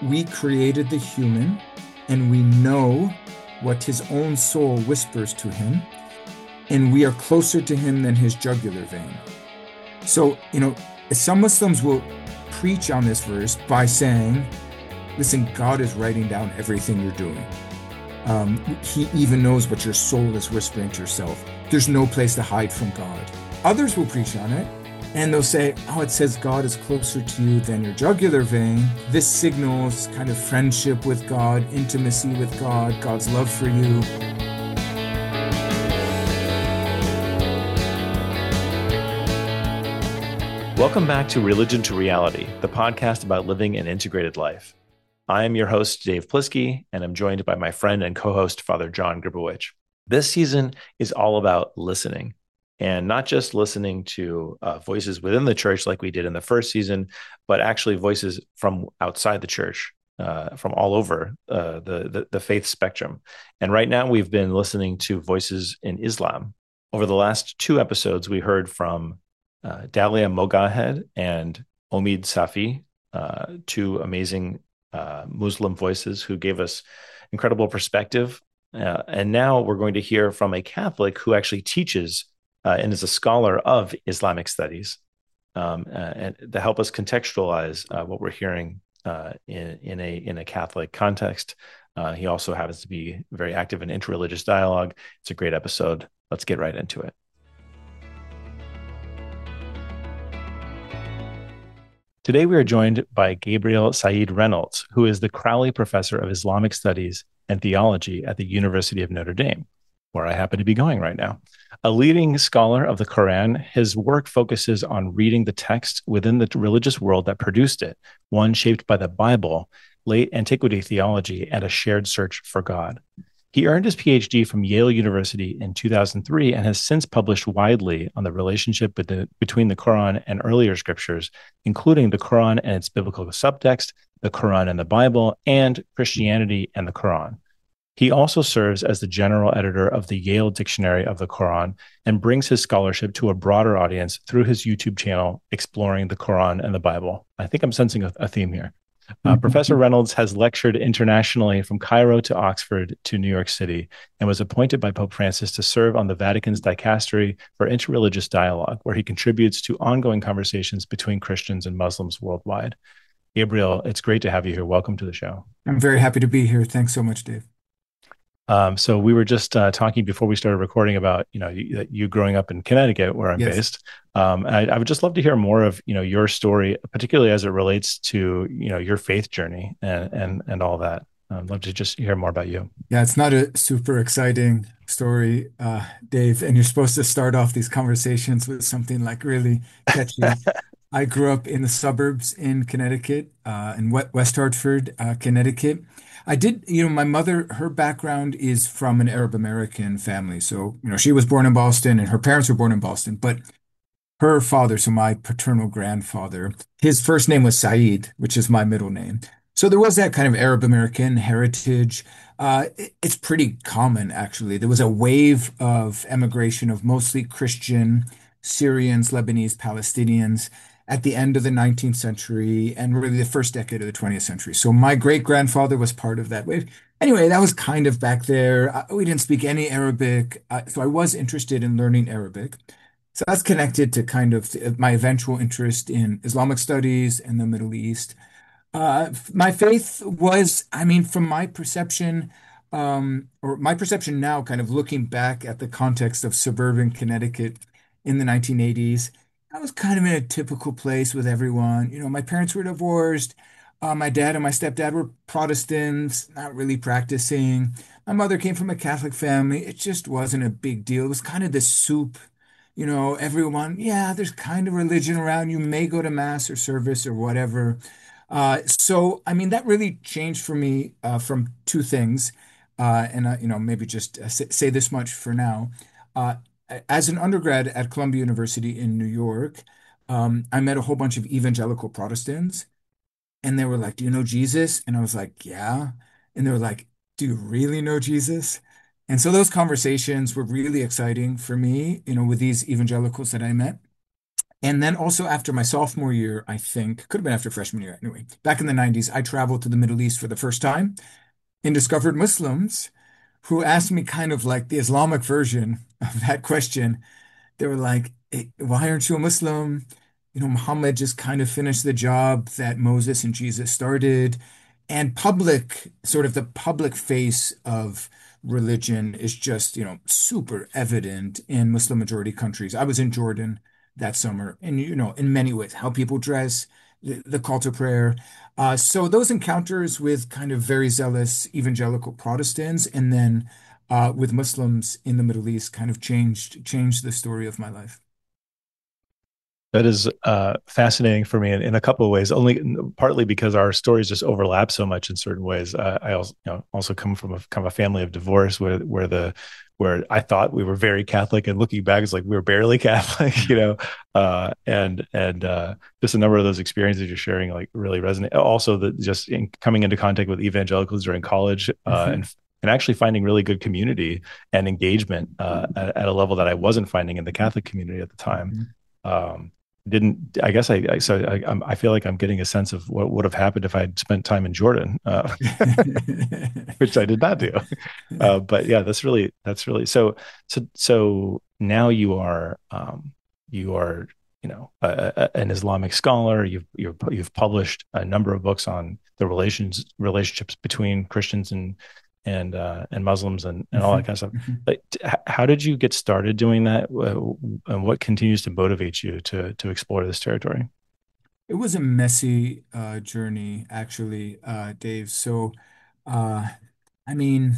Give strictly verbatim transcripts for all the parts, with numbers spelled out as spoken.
we created the human and we know what his own soul whispers to him, and we are closer to him than his jugular vein. So, you know, some Muslims will preach on this verse by saying, listen, God is writing down everything you're doing. Um, he even knows what your soul is whispering to yourself. There's no place to hide from God. Others will preach on it, and they'll say, oh, it says God is closer to you than your jugular vein. This signals kind of friendship with God, intimacy with God, God's love for you. Welcome back to Religion to Reality, the podcast about living an integrated life. I am your host, Dave Plisky, and I'm joined by my friend and co-host, Father John Gribowich. This season is all about listening, and not just listening to uh, voices within the church like we did in the first season, but actually voices from outside the church, uh, from all over uh, the, the, the faith spectrum. And right now we've been listening to voices in Islam. Over the last two episodes, we heard from uh, Dalia Mogahed and Omid Safi, uh, two amazing uh, Muslim voices who gave us incredible perspective. Uh, and now we're going to hear from a Catholic who actually teaches Uh, and is a scholar of Islamic studies, um, uh, and to help us contextualize uh, what we're hearing uh, in, in a in a Catholic context. Uh, he also happens to be very active in interreligious dialogue. It's a great episode. Let's get right into it. Today we are joined by Gabriel Said Reynolds, who is the Crowley Professor of Islamic Studies and Theology at the University of Notre Dame, where I happen to be going right now. A leading scholar of the Quran, his work focuses on reading the text within the religious world that produced it, one shaped by the Bible, late antiquity theology, and a shared search for God. He earned his P H D from Yale University in two thousand three and has since published widely on the relationship between the Quran and earlier scriptures, including the Quran and its biblical subtext, the Quran and the Bible, and Christianity and the Quran. He also serves as the general editor of the Yale Dictionary of the Quran and brings his scholarship to a broader audience through his YouTube channel, Exploring the Quran and the Bible. I think I'm sensing a, a theme here. Uh, Professor Reynolds has lectured internationally from Cairo to Oxford to New York City and was appointed by Pope Francis to serve on the Vatican's Dicastery for Interreligious Dialogue, where he contributes to ongoing conversations between Christians and Muslims worldwide. Gabriel, it's great to have you here. Welcome to the show. I'm very happy to be here. Thanks so much, Dave. Um, so we were just uh, talking before we started recording about, you know, you, you growing up in Connecticut, where I'm yes. based. Um, I, I would just love to hear more of, you know, your story, particularly as it relates to, you know, your faith journey and and and all that. I'd love to just hear more about you. Yeah, it's not a super exciting story, uh, Dave, and you're supposed to start off these conversations with something like really catchy. I grew up in the suburbs in Connecticut, uh, in West Hartford, uh, Connecticut. I did, you know, my mother, her background is from an Arab American family. So, you know, she was born in Boston and her parents were born in Boston. But her father, so my paternal grandfather, his first name was Saeed, which is my middle name. So there was that kind of Arab American heritage. Uh, it- it's pretty common, actually. There was a wave of emigration of mostly Christian Syrians, Lebanese, Palestinians at the end of the nineteenth century and really the first decade of the twentieth century. So my great grandfather was part of that wave. Anyway, that was kind of back there. Uh, We didn't speak any Arabic, uh, so I was interested in learning Arabic. So that's connected to kind of th- my eventual interest in Islamic studies and the Middle East. Uh, f- my faith was, I mean, from my perception, um, or my perception now, kind of looking back at the context of suburban Connecticut in the nineteen eighties, I was kind of in a typical place with everyone. You know, my parents were divorced. Uh, my dad and my stepdad were Protestants, not really practicing. My mother came from a Catholic family. It just wasn't a big deal. It was kind of this soup, you know, everyone, yeah, there's kind of religion around. You may go to mass or service or whatever. Uh, so, I mean, that really changed for me uh, from two things. Uh, and, uh, you know, maybe just uh, say, say this much for now. Uh, as an undergrad at Columbia University in New York, um, I met a whole bunch of evangelical Protestants. And they were like, "Do you know Jesus?" And I was like, "Yeah." And they were like, "Do you really know Jesus?" And so those conversations were really exciting for me, you know, with these evangelicals that I met. And then also after my sophomore year, I think, could have been after freshman year anyway, back in the nineties, I traveled to the Middle East for the first time and discovered Muslims who asked me kind of like the Islamic version of that question. They were like, "Hey, why aren't you a Muslim? You know, Muhammad just kind of finished the job that Moses and Jesus started." And public, sort of the public face of religion is just, you know, super evident in Muslim majority countries. I was in Jordan that summer, and, you know, in many ways, how people dress, the, the call to prayer. Uh, so those encounters with kind of very zealous evangelical Protestants, and then uh, with Muslims in the Middle East kind of changed changed the story of my life. That is uh, fascinating for me in, in a couple of ways. Only partly because our stories just overlap so much in certain ways. Uh, I also, you know, also come from a kind of a family of divorce where where the where I thought we were very Catholic, and looking back, it's like we were barely Catholic, you know. Uh, and and uh, just a number of those experiences you're sharing like really resonate. Also, the just in coming into contact with evangelicals during college uh, Mhm. and and actually finding really good community and engagement uh, at, at a level that I wasn't finding in the Catholic community at the time. Mhm. Um, didn't I guess I, I so I, I'm, I feel like I'm getting a sense of what would have happened if I'd spent time in Jordan, uh, which I did not do. Uh, but yeah, that's really that's really so so so now you are um, you are you know a, a, an Islamic scholar. You've you've you've published a number of books on the relations relationships between Christians and and uh, and Muslims and and all that Mhm. kind of stuff. Mhm. Like, how did you get started doing that? And what continues to motivate you to to explore this territory? It was a messy uh, journey, actually, uh, Dave. So, uh, I mean,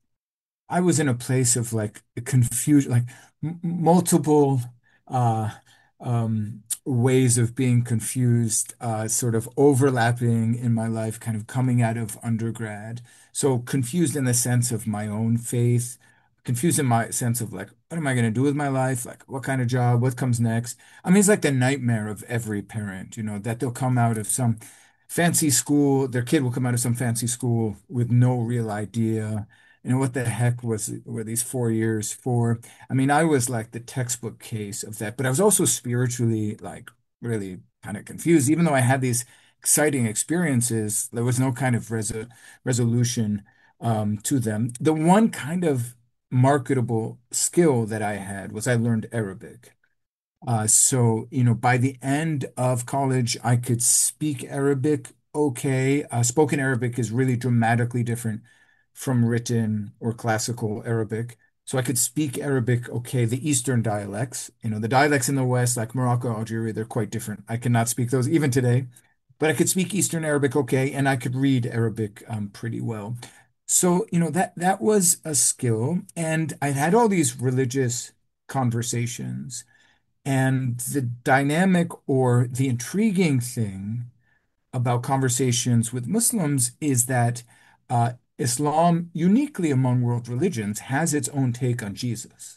I was in a place of like confusion, like m multiple uh, um, ways of being confused, uh, sort of overlapping in my life, kind of coming out of undergrad. So confused in the sense of my own faith, confused in my sense of like, what am I going to do with my life? Like, what kind of job? What comes next? I mean, it's like the nightmare of every parent, you know, that they'll come out of some fancy school, their kid will come out of some fancy school with no real idea, you know, what the heck was were these four years for? I mean, I was like the textbook case of that, but I was also spiritually like really kind of confused. Even though I had these exciting experiences, there was no kind of resol resolution um, to them. The one kind of marketable skill that I had was I learned Arabic. Uh, so, you know, by the end of college, I could speak Arabic okay. Uh, spoken Arabic is really dramatically different from written or classical Arabic. So I could speak Arabic okay. The Eastern dialects, you know, the dialects in the West, like Morocco, Algeria, they're quite different. I cannot speak those even today, but I could speak Eastern Arabic okay, and I could read Arabic um, pretty well. So, you know, that that was a skill, and I had all these religious conversations. And the dynamic or the intriguing thing about conversations with Muslims is that uh, Islam, uniquely among world religions, has its own take on Jesus.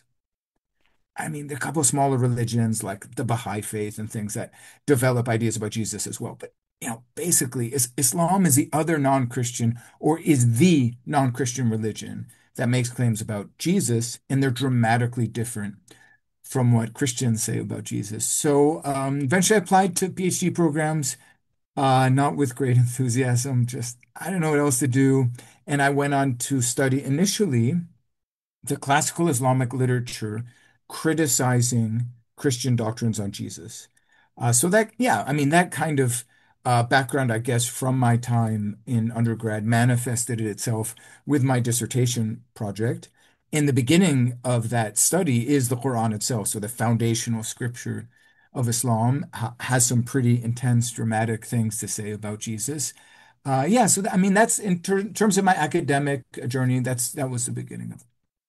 I mean, there are a couple of smaller religions like the Baha'i faith and things that develop ideas about Jesus as well. But, you know, basically, is, Islam is the other non-Christian or is the non-Christian religion that makes claims about Jesus, and they're dramatically different from what Christians say about Jesus. So um, eventually I applied to PhD programs, uh, not with great enthusiasm, just I don't know what else to do. And I went on to study initially the classical Islamic literature criticizing Christian doctrines on Jesus. Uh, so that, yeah, I mean, that kind of uh, background, I guess, from my time in undergrad manifested itself with my dissertation project. In the beginning of that study is the Quran itself. So the foundational scripture of Islam ha has some pretty intense, dramatic things to say about Jesus. Uh, yeah, so th I mean, that's in ter terms of my academic journey, that's that was the beginning of it.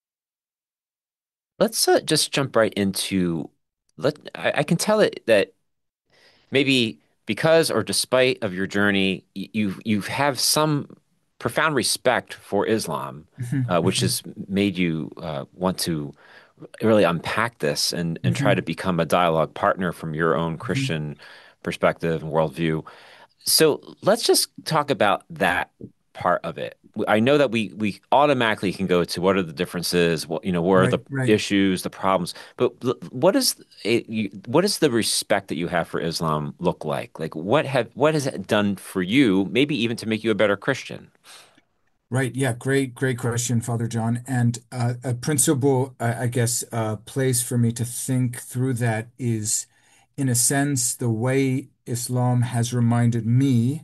Let's uh, just jump right into let I, I can tell it that maybe because or despite of your journey, y- you you have some profound respect for Islam, Mhm, uh, which mhm, has made you uh, want to really unpack this and and try to mhm, become a dialogue partner from your own mhm. Christian perspective and worldview. So let's just talk about that part of it. I know that we we automatically can go to what are the differences, what you know, what are the Right, right. issues, the problems, but l- what is it, you, what is the respect that you have for Islam look like? Like what have what has it done for you, maybe even to make you a better Christian? Right. Yeah. Great, great question, Father John. And uh, a principle, I, I guess, uh, place for me to think through that is, in a sense, the way Islam has reminded me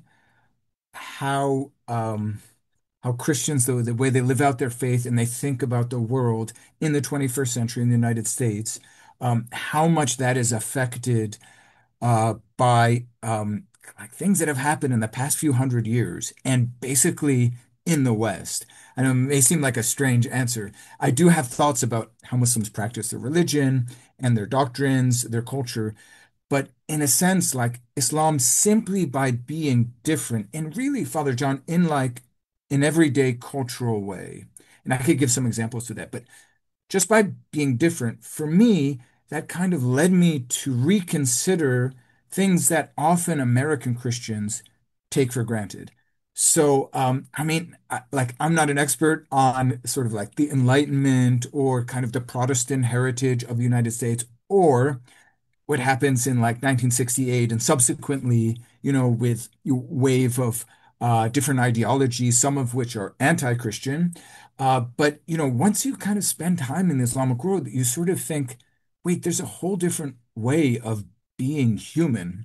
how um, how Christians, the, the way they live out their faith and they think about the world in the twenty-first century in the United States, um, how much that is affected uh, by um, like things that have happened in the past few hundred years, and basically in the West. I know it may seem like a strange answer. I do have thoughts about how Muslims practice their religion and their doctrines, their culture, but in a sense, like Islam simply by being different, and really, Father John, in like an everyday cultural way. And I could give some examples to that, but just by being different, for me, that kind of led me to reconsider things that often American Christians take for granted. So, um, I mean, I, like, I'm not an expert on sort of like the Enlightenment or kind of the Protestant heritage of the United States or what happens in like nineteen sixty-eight and subsequently, you know, with a wave of uh, different ideologies, some of which are anti-Christian. Uh, but, you know, once you kind of spend time in the Islamic world, you sort of think, wait, there's a whole different way of being human.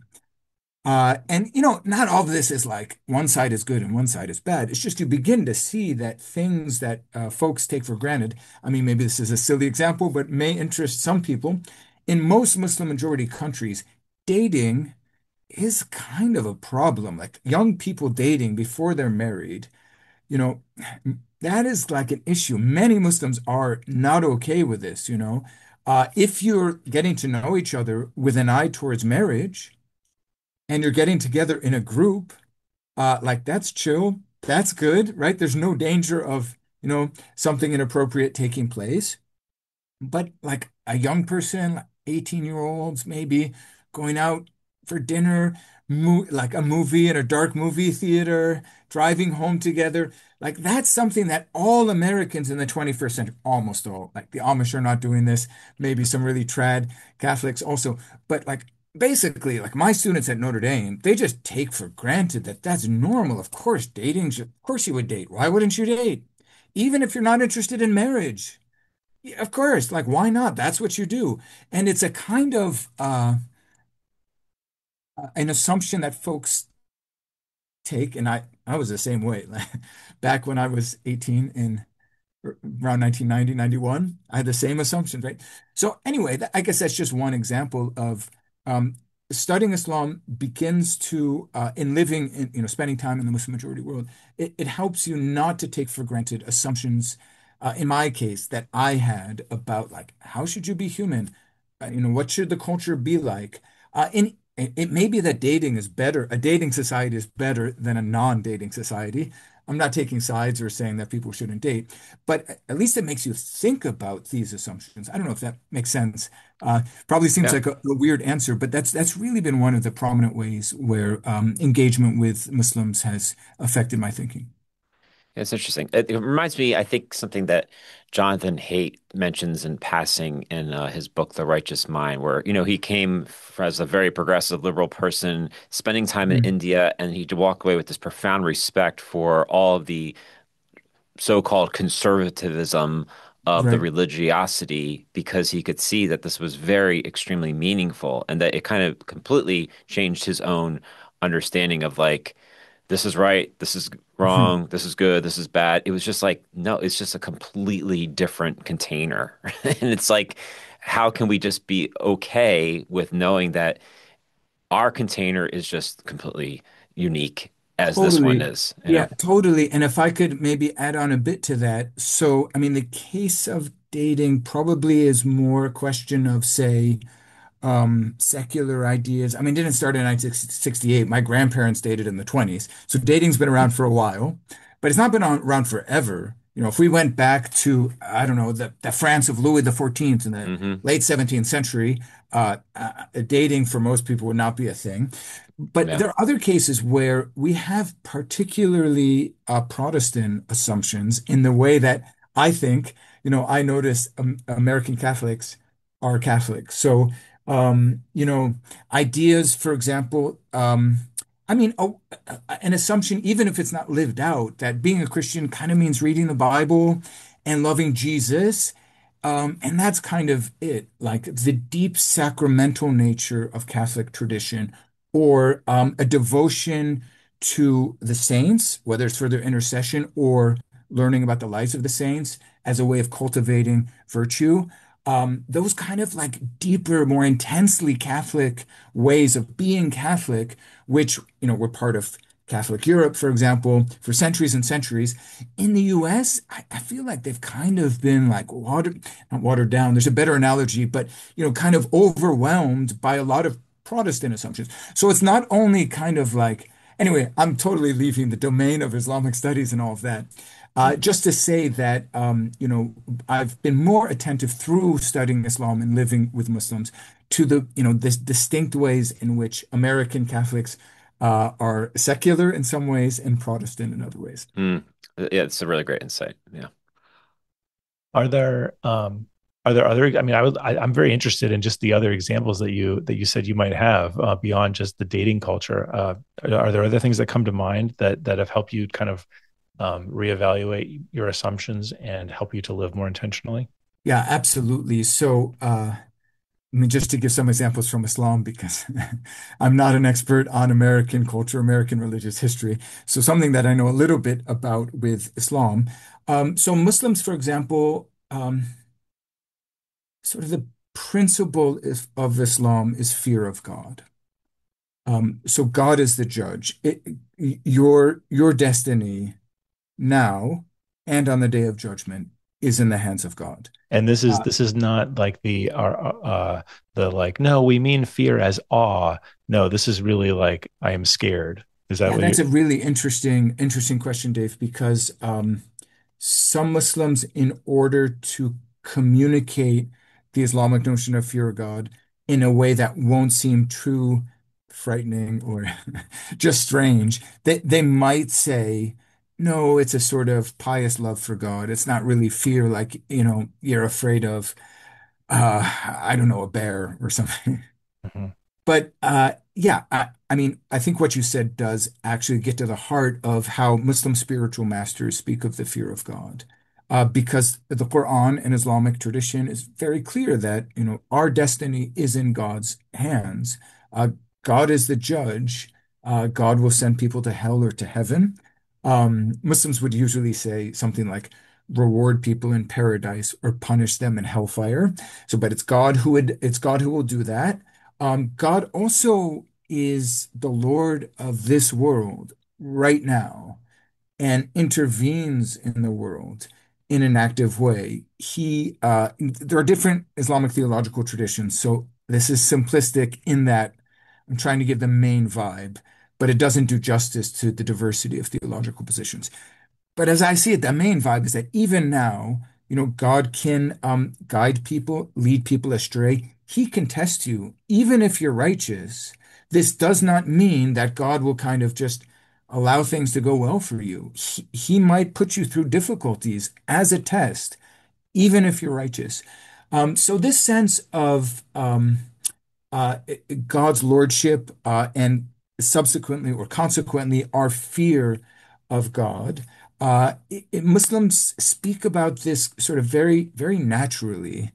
Uh, and, you know, not all of this is like one side is good and one side is bad. It's just you begin to see that things that uh, folks take for granted. I mean, maybe this is a silly example, but may interest some people. In most Muslim majority countries, dating is kind of a problem. Like young people dating before they're married, you know, that is like an issue. Many Muslims are not okay with this, you know. Uh, if you're getting to know each other with an eye towards marriage, and you're getting together in a group, uh, like that's chill. That's good, right? There's no danger of, you know, something inappropriate taking place. But like a young person, like eighteen year olds, maybe going out for dinner, mo like a movie in a dark movie theater, driving home together, like that's something that all Americans in the twenty-first century, almost all, like the Amish are not doing this, maybe some really trad Catholics also, but like basically, like my students at Notre Dame, they just take for granted that that's normal. Of course, dating, should- of course you would date. Why wouldn't you date? Even if you're not interested in marriage. Yeah, of course, like why not? That's what you do. And it's a kind of uh an assumption that folks take, and I I was the same way. Like back when I was eighteen in around nineteen ninety, ninety-one, I had the same assumptions, right? So anyway, that, I guess that's just one example of um, studying Islam begins to, uh, in living, in, you know, spending time in the Muslim majority world, it, it helps you not to take for granted assumptions, uh, in my case, that I had about like, how should you be human? Uh, you know, what should the culture be like? Uh, in it, it may be that dating is better, a dating society is better than a non-dating society. I'm not taking sides or saying that people shouldn't date, but at least it makes you think about these assumptions. I don't know if that makes sense. Uh, probably seems Yeah. like a, a weird answer, but that's that's really been one of the prominent ways where um, engagement with Muslims has affected my thinking. It's interesting. It, it reminds me, I think, something that Jonathan Haidt mentions in passing in uh, his book, The Righteous Mind, where, you know, he came f- as a very progressive liberal person, spending time in Mm, India, and he'd walk away with this profound respect for all of the so-called conservatism of the right. religiosity because he could see that this was very extremely meaningful and that it kind of completely changed his own understanding of like this is right, this is Mhm. wrong, this is good, this is bad. It was just like no, it's just a completely different container. And it's like how can we just be okay with knowing that our container is just completely unique as this one Totally. is, you Yeah, know? totally. And if I could maybe add on a bit to that. So, I mean, the case of dating probably is more a question of, say, um, secular ideas. I mean, it didn't start in nineteen sixty-eight. My grandparents dated in the twenties. So dating's been around for a while, but it's not been on, around forever. You know, if we went back to, I don't know, the, the France of Louis the fourteenth in the Hmm. late seventeenth century, uh, uh, dating for most people would not be a thing. But Yeah. there are other cases where we have particularly uh, Protestant assumptions in the way that I think, you know, I notice um, American Catholics are Catholic. So, um, you know, ideas, for example, um, I mean, oh, uh, an assumption, even if it's not lived out, that being a Christian kind of means reading the Bible and loving Jesus. Um, and that's kind of it, like the deep sacramental nature of Catholic tradition, or um, a devotion to the saints, whether it's for their intercession or learning about the lives of the saints as a way of cultivating virtue. Um, those kind of like deeper, more intensely Catholic ways of being Catholic, which, you know, were part of Catholic Europe, for example, for centuries and centuries. In the U S, I, I feel like they've kind of been like watered, not watered down. There's a better analogy, but, you know, kind of overwhelmed by a lot of Protestant assumptions. So it's not only kind of like, anyway, I'm totally leaving the domain of Islamic studies and all of that. Uh, just to say that, um, you know, I've been more attentive through studying Islam and living with Muslims to the, you know, this distinct ways in which American Catholics uh, are secular in some ways and Protestant in other ways. Mm. Yeah, it's a really great insight. Yeah. Are there um are there other I mean I would I, I'm very interested in just the other examples that you that you said you might have uh, beyond just the dating culture. Uh, are there other things that come to mind that that have helped you kind of um, reevaluate your assumptions and help you to live more intentionally? Yeah, absolutely. So, uh, I mean, just to give some examples from Islam, because I'm not an expert on American culture, American religious history. So, something that I know a little bit about with Islam. Um, so, Muslims, for example, um, sort of the principle is, of Islam is fear of God. Um, so, God is the judge. It, your your destiny now and on the day of judgment is in the hands of God. And this is Uh, this is not like the our uh the like no, we mean fear as awe. No, this is really like I am scared. Is that Yeah, what you that's a really interesting, interesting question, Dave, because um, some Muslims, in order to communicate the Islamic notion of fear of God in a way that won't seem too frightening or just strange, they, they might say, no, it's a sort of pious love for God. It's not really fear, like, you know, you're afraid of, uh, I don't know, a bear or something. Mhm. But uh, yeah, I, I mean, I think what you said does actually get to the heart of how Muslim spiritual masters speak of the fear of God. Uh, because the Quran and Islamic tradition is very clear that, you know, our destiny is in God's hands. Uh, God is the judge. Uh, God will send people to hell or to heaven. Um, Muslims would usually say something like reward people in paradise or punish them in hellfire. So, but it's God who would, it's God who will do that. Um, God also is the Lord of this world right now and intervenes in the world in an active way. He, uh, there are different Islamic theological traditions, so this is simplistic in that I'm trying to give the main vibe, but it doesn't do justice to the diversity of theological positions. But as I see it, the main vibe is that even now, you know, God can um, guide people, lead people astray. He can test you, even if you're righteous. This does not mean that God will kind of just allow things to go well for you. He, he might put you through difficulties as a test, even if you're righteous. Um, so this sense of um, uh, God's lordship uh, and subsequently or consequently our fear of God. Uh, i- i- Muslims speak about this sort of very, very naturally.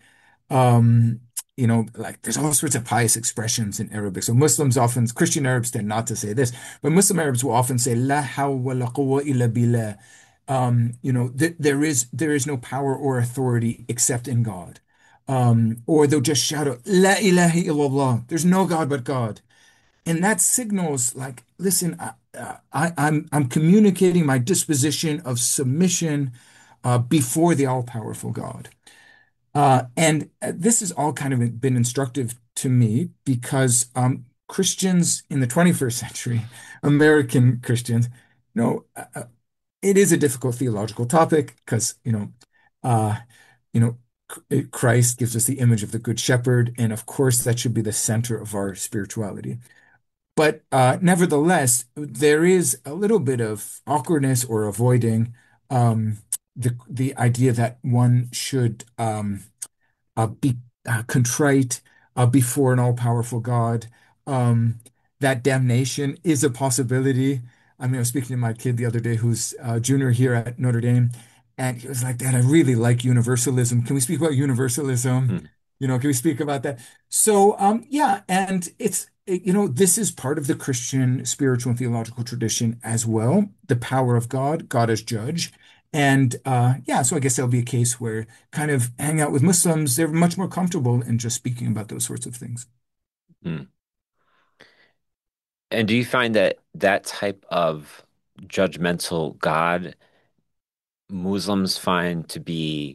Um, you know, like there's all sorts of pious expressions in Arabic. So Muslims often, Christian Arabs tend not to say this, but Muslim Arabs will often say, La hawla wa la quwwa illa billah. Um, you know, th there is there is no power or authority except in God. Um, or they'll just shout out, La ilaha illallah. There's no God but God. And that signals like, listen, I, I, I'm I'm communicating my disposition of submission uh, before the all-powerful God. Uh, and uh, this has all kind of been instructive to me because um, Christians in the twenty-first century, American Christians, you know, uh, uh, it is a difficult theological topic because, you know, uh, you know, Christ gives us the image of the Good Shepherd, and of course, that should be the center of our spirituality. But uh, nevertheless, there is a little bit of awkwardness or avoiding um, the the idea that one should um, uh, be uh, contrite uh, before an all-powerful God. Um, that damnation is a possibility. I mean, I was speaking to my kid the other day who's a junior here at Notre Dame, and he was like, Dad, I really like universalism. Can we speak about universalism? Hmm. You know, can we speak about that? So, um, yeah, and it's, it- you know, this is part of the Christian spiritual and theological tradition as well, the power of God, God as judge. And uh, yeah, so I guess there'll be a case where kind of hang out with Muslims, they're much more comfortable in just speaking about those sorts of things. Hmm. And do you find that that type of judgmental God Muslims find to be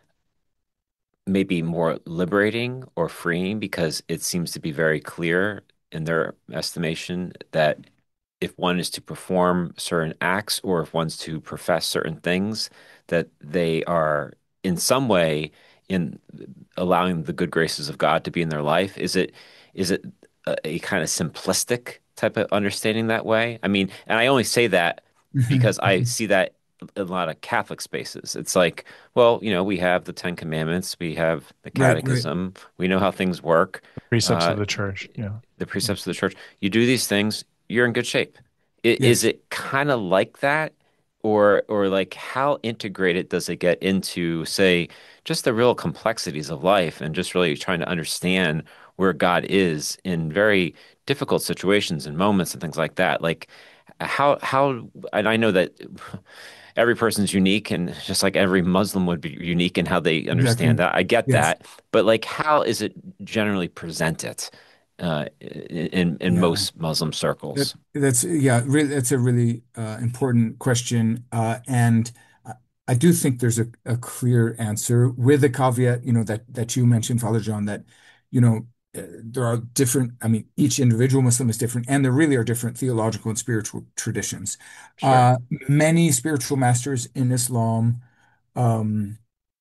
maybe more liberating or freeing because it seems to be very clear in their estimation that if one is to perform certain acts or if one's to profess certain things, that they are in some way in allowing the good graces of God to be in their life? Is it is it a, a kind of simplistic type of understanding that way? I mean, and I only say that Mhm, because I mhm. see that in a lot of Catholic spaces. It's like, well, you know, we have the Ten Commandments, we have the Right, right. Catechism, we know how things work, Precepts of uh, the church. Yeah. the precepts of the church. You do these things, you're in good shape. I- Is Yes. it kind of like that? Or, or like how integrated does it get into, say, just the real complexities of life and just really trying to understand where God is in very difficult situations and moments and things like that? Like how how and I know that every person's unique and just like every Muslim would be unique in how they understand Exactly. that. I get Yes. that, but like how is it generally presented uh, in in Yeah. most Muslim That circles? that's yeah, really that's a really uh, important question. Uh, and I I do think there's a, a clear answer with the caveat, you know, that that you mentioned, Father John, that, you know, uh, there are different, I mean, each individual Muslim is different, and there really are different theological and spiritual traditions. Sure. Uh, many spiritual masters in Islam um,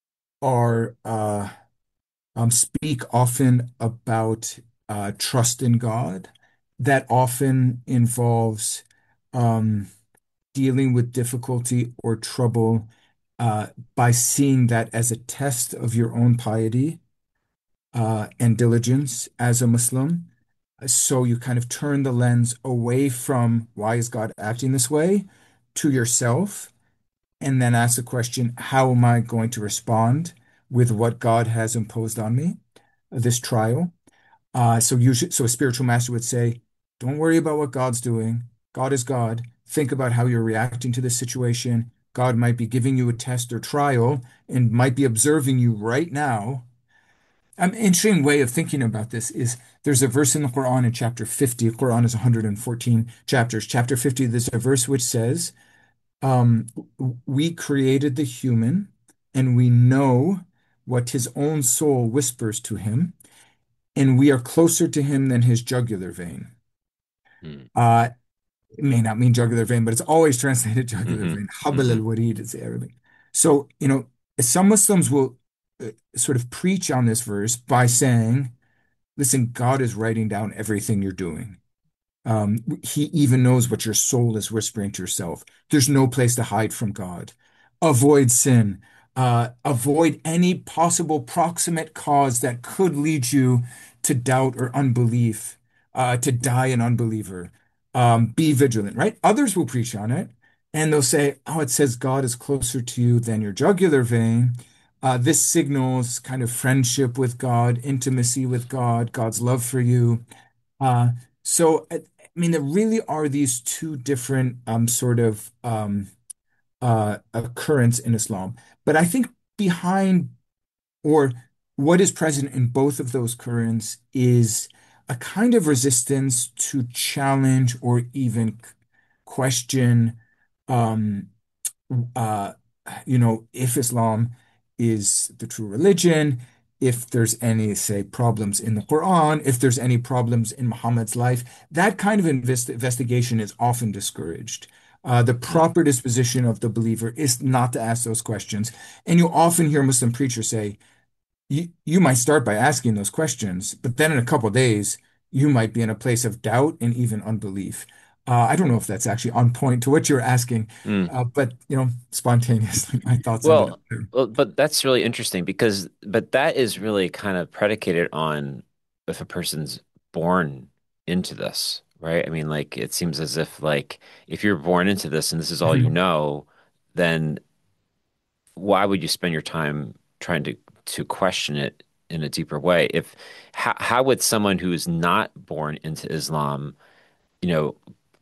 are uh, um, speak often about uh, trust in God. That often involves um, dealing with difficulty or trouble uh, by seeing that as a test of your own piety uh, and diligence as a Muslim. So you kind of turn the lens away from why is God acting this way to yourself, and then ask the question, how am I going to respond with what God has imposed on me, this trial? Uh, so you should, so a spiritual master would say, don't worry about what God's doing. God is God. Think about how you're reacting to this situation. God might be giving you a test or trial and might be observing you right now. An interesting way of thinking about this is there's a verse in the Quran in chapter fifty. The Quran is one hundred fourteen chapters. Chapter fifty, there's a verse which says, um, we created the human and we know what his own soul whispers to him, and we are closer to him than his jugular vein. Mm. Uh, it may not mean jugular vein, but it's always translated jugular Hmm. vein. Habl Hmm. al-warid is Arabic. So, you know, some Muslims will uh, sort of preach on this verse by saying, listen, God is writing down everything you're doing. Um, he even knows what your soul is whispering to yourself. There's no place to hide from God. Avoid sin. Uh, avoid any possible proximate cause that could lead you to doubt or unbelief, uh, to die an unbeliever. Um, be vigilant, right? Others will preach on it and they'll say, oh, it says God is closer to you than your jugular vein. Uh, this signals kind of friendship with God, intimacy with God, God's love for you. Uh, so, I I mean, there really are these two different um, sort of um, uh, occurrence in Islam. But I think behind or what is present in both of those currents is a kind of resistance to challenge or even question um, uh, you know, if Islam is the true religion, if there's any, say, problems in the Quran, if there's any problems in Muhammad's life, that kind of invest investigation is often discouraged. Uh, the Mm. proper disposition of the believer is not to ask those questions. And you often hear Muslim preachers say, you, you might start by asking those questions, but then in a couple of days, you might be in a place of doubt and even unbelief. Uh, I don't know if that's actually on point to what you're asking, Mm. uh, but you know, spontaneously, my thoughts ended up Well, there. well, but that's really interesting because, but that is really kind of predicated on if a person's born into this, right? I mean, like it seems as if like if you're born into this and this is all you Mhm. know, then why would you spend your time trying to to question it in a deeper way? If how how would someone who is not born into Islam, you know,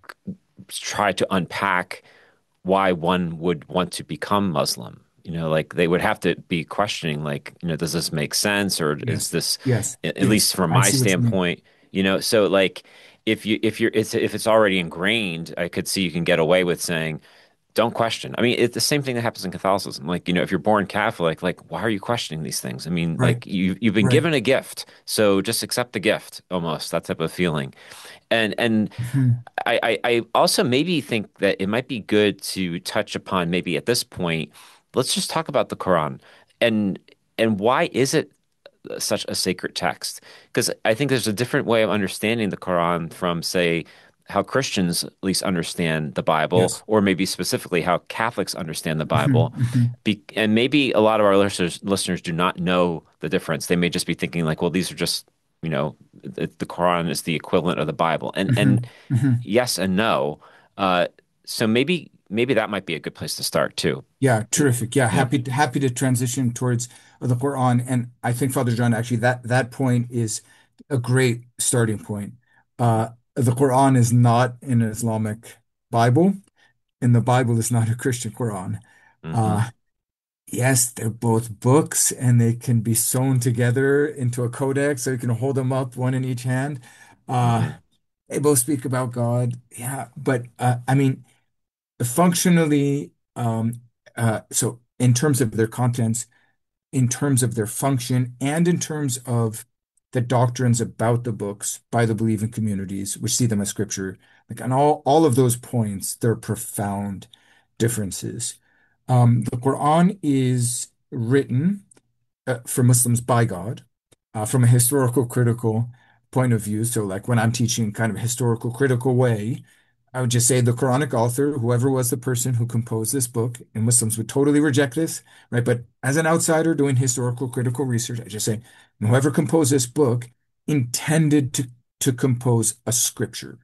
try to unpack why one would want to become Muslim? You know, like they would have to be questioning, like, you know, does this make sense, or is Yes, this, yes, at yes. least from I my see what you mean. standpoint, you know? So, like, if you if you're it's if it's already ingrained, I could see you can get away with saying, don't question. I mean, it's the same thing that happens in Catholicism. Like, you know, if you're born Catholic, like, why are you questioning these things? I mean, Right, like you you've been right. given a gift, so just accept the gift, almost that type of feeling. And and Mhm. I, I I also maybe think that it might be good to touch upon maybe at this point, let's just talk about the Quran and and why is it such a sacred text? Because I think there's a different way of understanding the Quran from, say, how Christians at least understand the Bible, Yes. or maybe specifically how Catholics understand the Mhm, Bible. mhm, Be and maybe a lot of our listeners listeners do not know the difference. They may just be thinking like, well, these are just, you know, the, the Quran is the equivalent of the Bible. And and mhm, mhm. yes and no. Uh, so maybe maybe that might be a good place to start too. Yeah, terrific. Yeah, Yeah. happy happy to transition towards the Quran, and I think Father John actually that that point is a great starting point. Uh, the Quran is not an Islamic Bible, and the Bible is not a Christian Quran. Hmm. Uh, yes, they're both books, and they can be sewn together into a codex, so you can hold them up one in each hand. Uh, Hmm. they both speak about God. Yeah, but uh, I mean. Functionally, um, uh, so in terms of their contents, in terms of their function, and in terms of the doctrines about the books by the believing communities, which see them as scripture, like on all, all of those points, there are profound differences. Um, the Quran is written uh, for Muslims by God uh, from a historical critical point of view. So, like when I'm teaching kind of a historical critical way, I would just say the Quranic author, whoever was the person who composed this book, and Muslims would totally reject this, right? But as an outsider doing historical critical research, I just say whoever composed this book intended to to compose a scripture.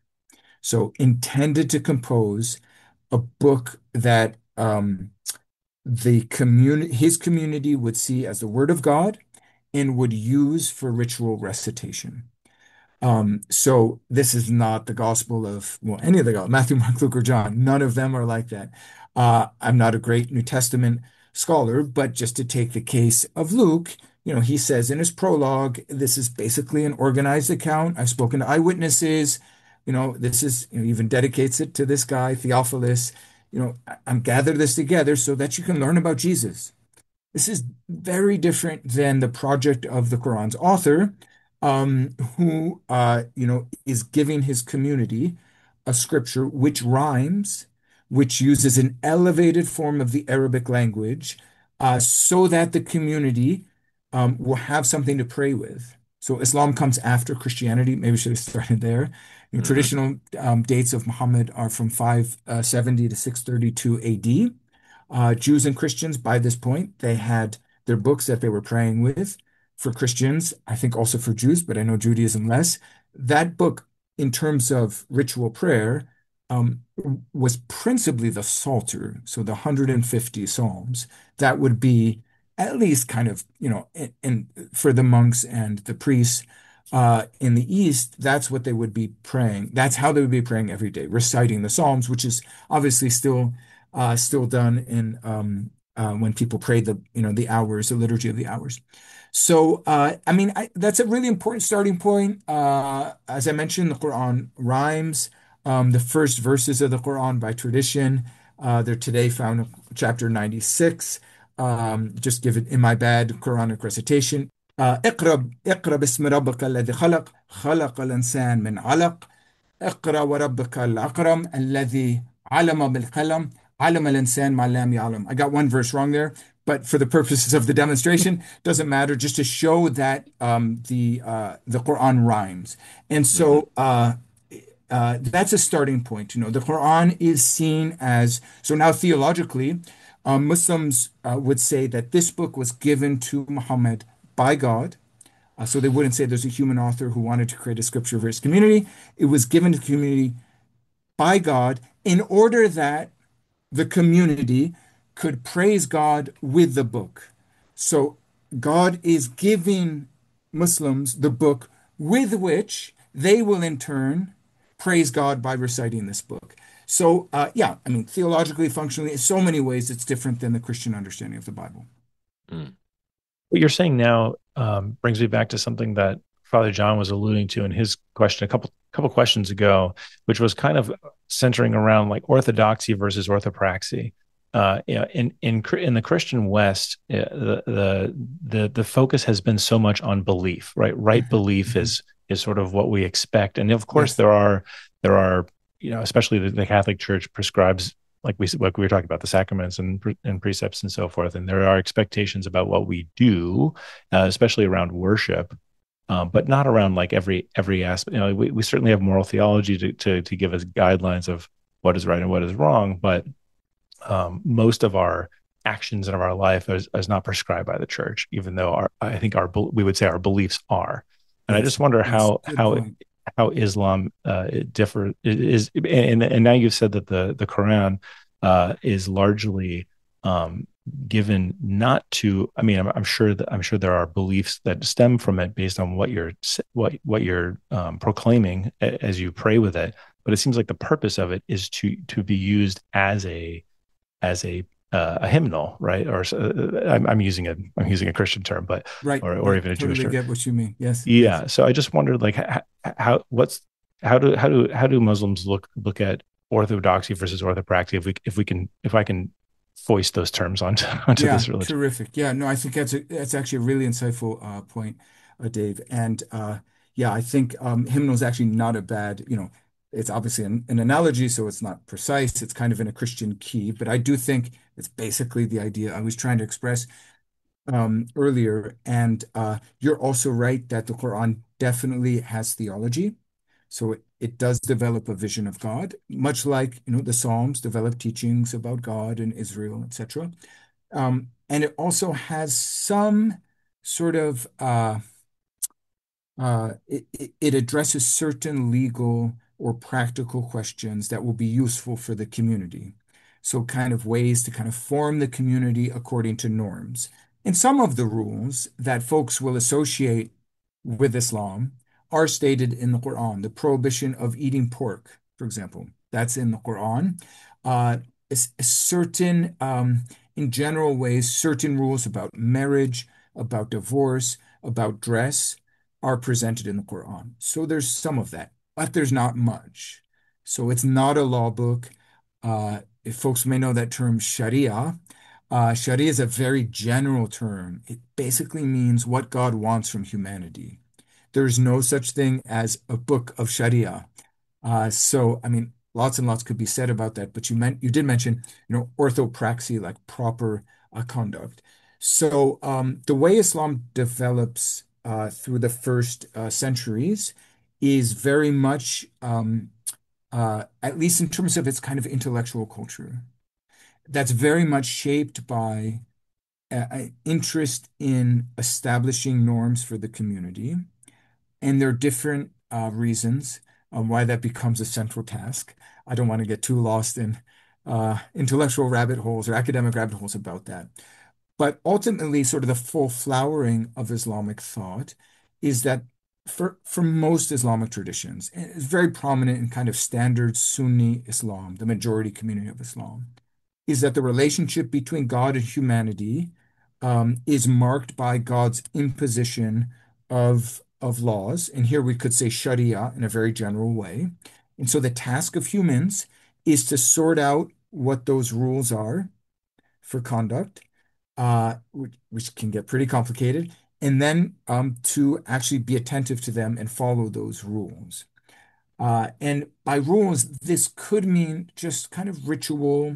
So intended to compose a book that um, the community, his community would see as the word of God and would use for ritual recitation. Um, so this is not the gospel of, well, any of the gospels, Matthew, Mark, Luke, or John. None of them are like that. Uh, I'm not a great New Testament scholar, but just to take the case of Luke, you know, he says in his prologue, this is basically an organized account. I've spoken to eyewitnesses. You know, this is, you know, even dedicates it to this guy, Theophilus. You know, I- I'm gathered this together so that you can learn about Jesus. This is very different than the project of the Quran's author, um, who, uh, you know, is giving his community a scripture which rhymes, which uses an elevated form of the Arabic language, uh, so that the community, um, will have something to pray with. So Islam comes after Christianity. Maybe we should have started there. You know, Hmm. traditional um, dates of Muhammad are from five seventy to six thirty-two A D. Uh, Jews and Christians, by this point, they had their books that they were praying with. For Christians, I think also for Jews, but I know Judaism less. That book, in terms of ritual prayer, um, was principally the Psalter, so the one hundred fifty Psalms. That would be at least kind of, you know, in, in for the monks and the priests uh, in the East, that's what they would be praying. That's how they would be praying every day, reciting the Psalms, which is obviously still uh, still done in um, uh, when people pray the you know the hours, the liturgy of the hours. So uh, I mean I, that's a really important starting point. Uh, as I mentioned, the Quran rhymes. Um, the first verses of the Quran by tradition, uh, they're today found in chapter ninety-six. Um, just give it in my bad Quranic recitation. Uh, اقرأ اقرأ باسم ربك الذي خلق خلق الإنسان من علق اقرأ وربك الأكرم الذي علم بالقلم علم الإنسان ما لم يعلم. I got one verse wrong there, but for the purposes of the demonstration, doesn't matter. Just to show that um, the uh, the Quran rhymes, and Hmm. so uh, uh, that's a starting point. You know, the Quran is seen as so now theologically, uh, Muslims uh, would say that this book was given to Muhammad by God. Uh, so they wouldn't say there's a human author who wanted to create a scripture for his community. It was given to the community by God in order that the community could praise God with the book. So God is giving Muslims the book with which they will in turn praise God by reciting this book. So, uh, yeah, I mean, theologically, functionally, in so many ways, it's different than the Christian understanding of the Bible. Mm. What you're saying now um, brings me back to something that Father John was alluding to in his question a couple couple questions ago, which was kind of centering around like orthodoxy versus orthopraxy. Uh, you know, in in in the Christian West, uh, the the the the focus has been so much on belief, right? Right Mhm, belief mhm. is is sort of what we expect, and of course Yes. there are there are you know, especially the, the Catholic Church prescribes like we like we were talking about the sacraments and and precepts and so forth, and there are expectations about what we do, uh, especially around worship, um, but not around like every every aspect. You know, we, we certainly have moral theology to, to to give us guidelines of what is right and what is wrong, but um, most of our actions in our life is, is not prescribed by the church, even though our I think our we would say our beliefs are. And I Yes. just wonder Yes. how Good how point. how Islam uh, differ is, and and now you've said that the the Quran uh, is largely um, given not to. I mean, I'm, I'm sure that I'm sure there are beliefs that stem from it based on what you're what what you're um, proclaiming as you pray with it. But it seems like the purpose of it is to to be used as a as a uh, a hymnal, right? Or uh, I'm, I'm using a I'm using a Christian term, but Right. or or Right. even a Jewish Totally term. get what you mean. Yes. Yes. Yeah. So I just wondered, like, how, how what's how do how do how do Muslims look look at orthodoxy versus orthopraxy? If we if we can if I can foist those terms onto onto Yeah, this religion. terrific. Yeah, no, I think that's a, that's actually a really insightful uh, point, uh, Dave. And uh, yeah, I think um, hymnal is actually not a bad, you know, it's obviously an, an analogy, so it's not precise. It's kind of in a Christian key, but I do think it's basically the idea I was trying to express um, earlier. And uh, you're also right that the Quran definitely has theology. So it, it does develop a vision of God, much like, you know, the Psalms develop teachings about God and Israel, et cetera. Um, and it also has some sort of uh, uh, it, it it addresses certain legal or practical questions that will be useful for the community. So kind of ways to kind of form the community according to norms. And some of the rules that folks will associate with Islam are stated in the Quran. The prohibition of eating pork, for example, that's in the Quran. Uh, it's a certain, um, in general ways, certain rules about marriage, about divorce, about dress are presented in the Quran. So there's some of that, but there's not much. So it's not a law book. Uh, if folks may know that term Sharia, uh, Sharia is a very general term. It basically means what God wants from humanity. There's no such thing as a book of Sharia. Uh, so, I mean, lots and lots could be said about that, but you meant you did mention, you know, orthopraxy, like proper uh, conduct. So, um, the way Islam develops uh, through the first uh, centuries is very much, um, uh, at least in terms of its kind of intellectual culture, that's very much shaped by uh, interest in establishing norms for the community. And there are different uh, reasons um, why that becomes a central task. I don't want to get too lost in uh, intellectual rabbit holes or academic rabbit holes about that. But ultimately, sort of the full flowering of Islamic thought is that for, for most Islamic traditions, and it's very prominent in kind of standard Sunni Islam, the majority community of Islam, is that the relationship between God and humanity um, is marked by God's imposition of, of laws. And here we could say Sharia in a very general way. And so the task of humans is to sort out what those rules are for conduct, uh, which, which can get pretty complicated, and then um, to actually be attentive to them and follow those rules. Uh, and by rules, this could mean just kind of ritual,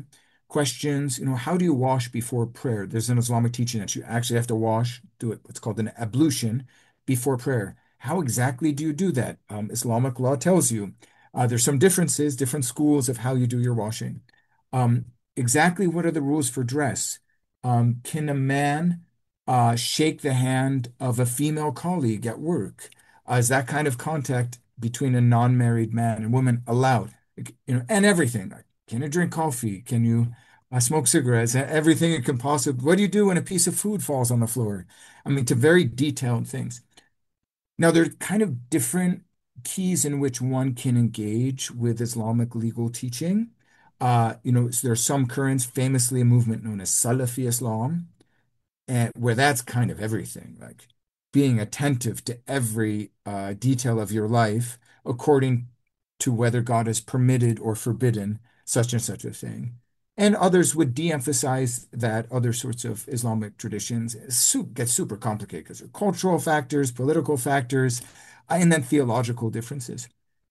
questions. You know, how do you wash before prayer? There's an Islamic teaching that you actually have to wash, do it, what's called an ablution before prayer. How exactly do you do that? Um, Islamic law tells you. Uh, there's some differences, different schools of how you do your washing. Um, exactly what are the rules for dress? Um, can a man uh, shake the hand of a female colleague at work? Uh, is that kind of contact between a non-married man and woman allowed? You know, and everything. Can you drink coffee? Can you uh, smoke cigarettes? E- Everything it can possibly. What do you do when a piece of food falls on the floor? I mean, to very detailed things. Now, there are kind of different keys in which one can engage with Islamic legal teaching. Uh, you know, so there are some currents, famously a movement known as Salafi Islam, and where that's kind of everything, like being attentive to every uh, detail of your life according to whether God has permitted or forbidden such and such a thing. And others would de-emphasize that other sorts of Islamic traditions su get super complicated because of cultural factors, political factors, uh, and then theological differences.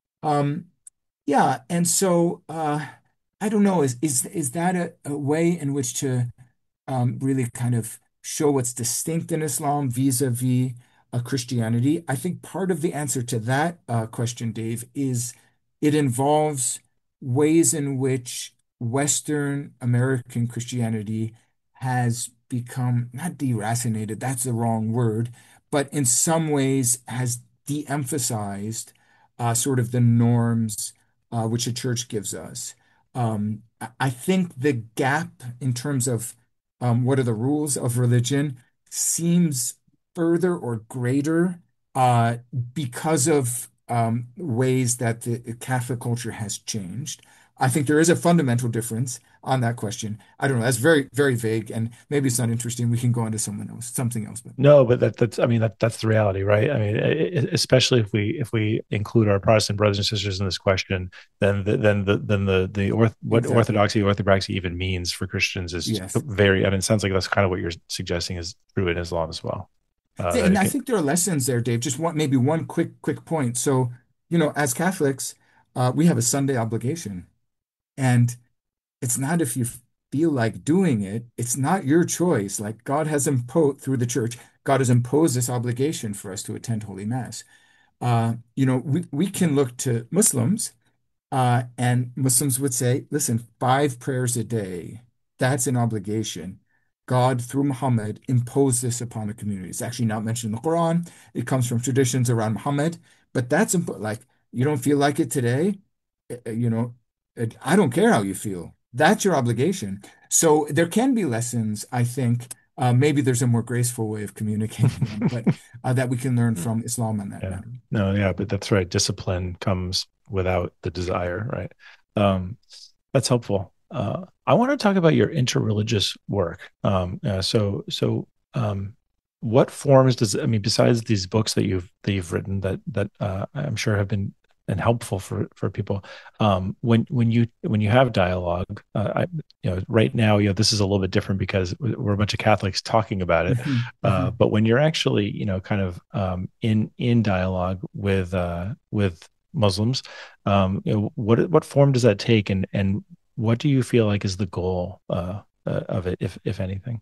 Um, yeah, and so uh, I don't know, is is is that a, a way in which to um, really kind of show what's distinct in Islam vis-a-vis uh, Christianity? I think part of the answer to that uh, question, Dave, is it involves ways in which Western American Christianity has become not deracinated, that's the wrong word, but in some ways has de-emphasized uh, sort of the norms uh, which a church gives us. Um, I I think the gap in terms of um, what are the rules of religion seems further or greater uh, because of um, ways that the Catholic culture has changed. I think there is a fundamental difference on that question. I don't know. That's very, very vague, and maybe it's not interesting. We can go on to someone else, something else. But No, but that, that's, I mean, that that's the reality, right? I mean, e- e- especially if we if we include our Protestant brothers and sisters in this question, then the, then the then the the orth what exactly. orthodoxy orthopraxy even means for Christians is Yes. very. I mean, it sounds like that's kind of what you're suggesting is true in Islam as well. Uh, that And it I can, think there are lessons there, Dave. Just one, maybe one quick, quick point. So, you know, as Catholics, uh, we have a Sunday obligation. And it's not if you feel like doing it, it's not your choice. Like God has imposed through the church, God has imposed this obligation for us to attend Holy Mass. Uh, you know, we, we can look to Muslims, uh, and Muslims would say, listen, five prayers a day, that's an obligation. God, through Muhammad, imposed this upon the community. It's actually not mentioned in the Quran. It comes from traditions around Muhammad, but that's imp like you don't feel like it today, uh, uh, you know, uh, I don't care how you feel. That's your obligation. So there can be lessons, I think. Uh, maybe there's a more graceful way of communicating them, but uh, that we can learn Hmm. from Islam on that yeah, matter. no, yeah, but that's right. Discipline comes without the desire, right? Um, that's helpful. Uh, I want to talk about your interreligious work. Um, uh, so, so, um, what forms does I mean besides these books that you've that you've written that that uh, I'm sure have been and helpful for for people. Um, when when you when you have dialogue, uh, I, you know, right now, you know, this is a little bit different because we're a bunch of Catholics talking about it. Mhm, Uh, mhm. but when you're actually, you know, kind of um, in in dialogue with uh, with Muslims, um, you know, what what form does that take, and and what do you feel like is the goal uh, uh, of it, if if anything?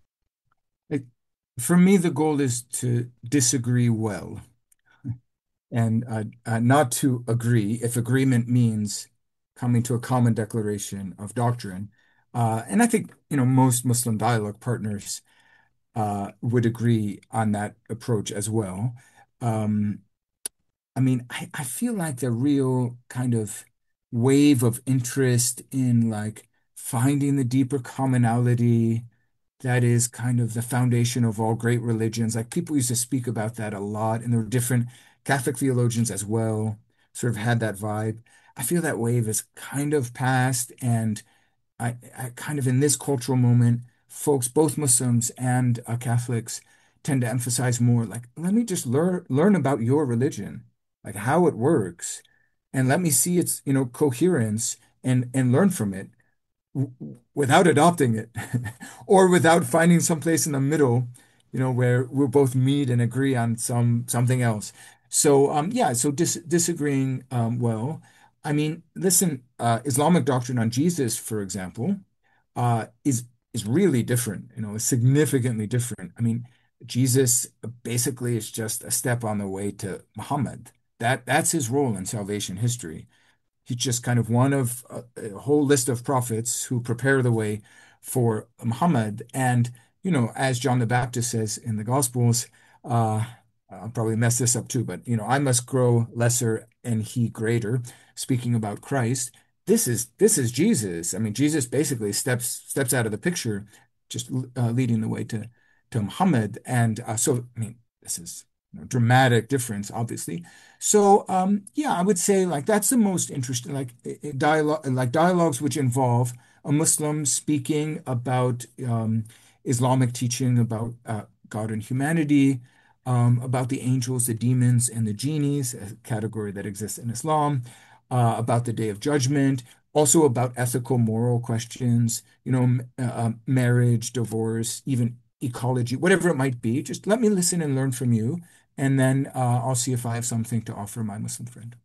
It, for me, the goal is to disagree well and uh, uh, not to agree if agreement means coming to a common declaration of doctrine. Uh, and I think, you know, most Muslim dialogue partners uh, would agree on that approach as well. Um, I mean, I, I feel like the real kind of wave of interest in like finding the deeper commonality that is kind of the foundation of all great religions. Like people used to speak about that a lot, and there were different Catholic theologians as well, sort of had that vibe. I feel that wave is kind of past, and I, I kind of in this cultural moment, folks, both Muslims and uh, Catholics, tend to emphasize more like, let me just learn learn about your religion, like how it works, and let me see its, you know, coherence and and learn from it w- without adopting it or without finding some place in the middle, you know, where we'll both meet and agree on some something else. So um yeah, so dis disagreeing um well. I mean, listen, uh Islamic doctrine on Jesus, for example. uh, is is really different, you know, is significantly different. I mean, Jesus basically is just a step on the way to Muhammad. That that's his role in salvation history. He's just kind of one of a, a whole list of prophets who prepare the way for Muhammad. And, you know, as John the Baptist says in the Gospels, uh, I'll probably mess this up too, but, you know, I must grow lesser and he greater, speaking about Christ. This is this is Jesus. I mean, Jesus basically steps steps out of the picture, just uh, leading the way to to Muhammad. And uh, so, I mean, this is you know, dramatic difference, obviously. So, um, yeah, I would say like that's the most interesting, like dialogue, like dialogues which involve a Muslim speaking about um, Islamic teaching about uh, God and humanity, um, about the angels, the demons, and the genies, a category that exists in Islam, uh, about the Day of Judgment, also about ethical, moral questions, you know, m- uh, uh, marriage, divorce, even ecology, whatever it might be. Just let me listen and learn from you and then uh, I'll see if I have something to offer my Muslim friend.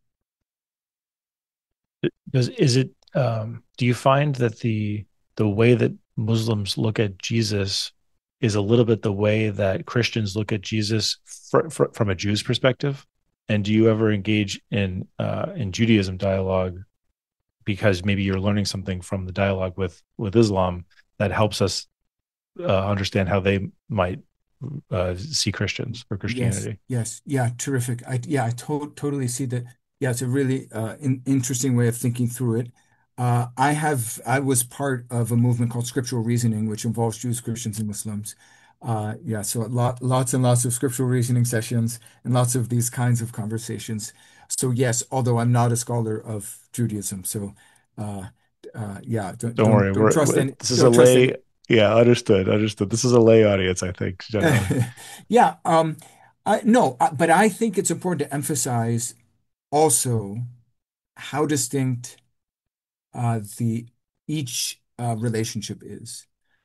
Does is it um, do you find that the the way that Muslims look at Jesus is a little bit the way that Christians look at Jesus fr fr from a Jew's perspective? And do you ever engage in uh, in Judaism dialogue because maybe you're learning something from the dialogue with with Islam that helps us uh, understand how they might uh, see Christians or Yes, Christianity? yes, yeah, terrific. I yeah, I to totally see that. Yeah, it's a really uh, in interesting way of thinking through it. Uh, I have I was part of a movement called Scriptural Reasoning, which involves Jews, Christians, and Muslims. Uh, yeah, so a lot, lots and lots of scriptural reasoning sessions and lots of these kinds of conversations. So yes, although I'm not a scholar of Judaism, so uh, uh, yeah, don't Don't don't worry, don't we're, trust we're any this is a don't trust lay. any. Yeah, understood, understood. This is a lay audience, I think, generally. Yeah, um, I, no, uh, but I think it's important to emphasize also how distinct uh, the each uh, relationship is.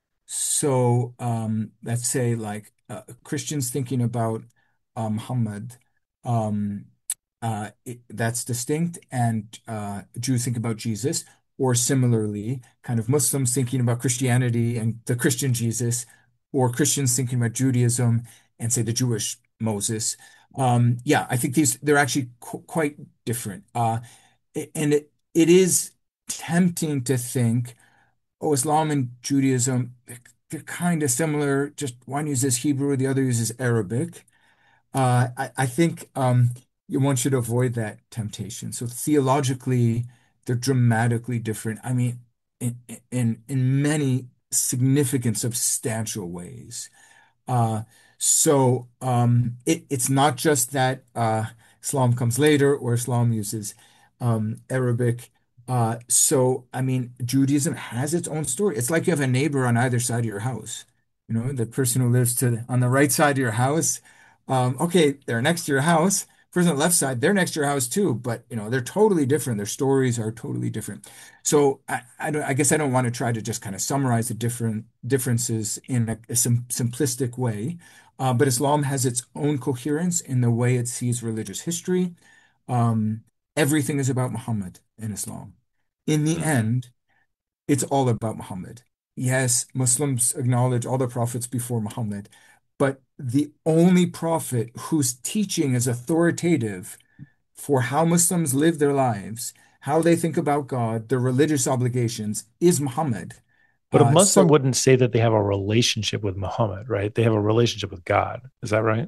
So um, let's say like uh, Christians thinking about uh, Muhammad, um, uh, it, that's distinct, and uh, Jews think about Jesus, or similarly, kind of Muslims thinking about Christianity and the Christian Jesus, or Christians thinking about Judaism and say the Jewish Moses. Um, yeah, I think these they're actually qu quite different, uh, and it it is tempting to think oh, Islam and Judaism, they're kind of similar. Just one uses Hebrew, the other uses Arabic. Uh, I, I think um, you- one should avoid that temptation. So theologically, they're dramatically different. I mean, in in in many significant, substantial ways. Uh, so um, it, it's not just that uh, Islam comes later or Islam uses um, Arabic. Uh, so, I mean, Judaism has its own story. It's like you have a neighbor on either side of your house. You know, the person who lives to the, on the right side of your house. Um, okay, they're next to your house. Person on the left side, they're next to your house too, but you know, they're totally different. Their stories are totally different. So I, I don't, I guess I don't want to try to just kind of summarize the different differences in a, a sim simplistic way. Uh, but Islam has its own coherence in the way it sees religious history. Um, Everything is about Muhammad in Islam. In the Hmm. end, it's all about Muhammad. Yes, Muslims acknowledge all the prophets before Muhammad, but the only prophet whose teaching is authoritative for how Muslims live their lives, how they think about God, their religious obligations, is Muhammad. But a Uh, Muslim so wouldn't say that they have a relationship with Muhammad, right? They have a relationship with God. Is that right?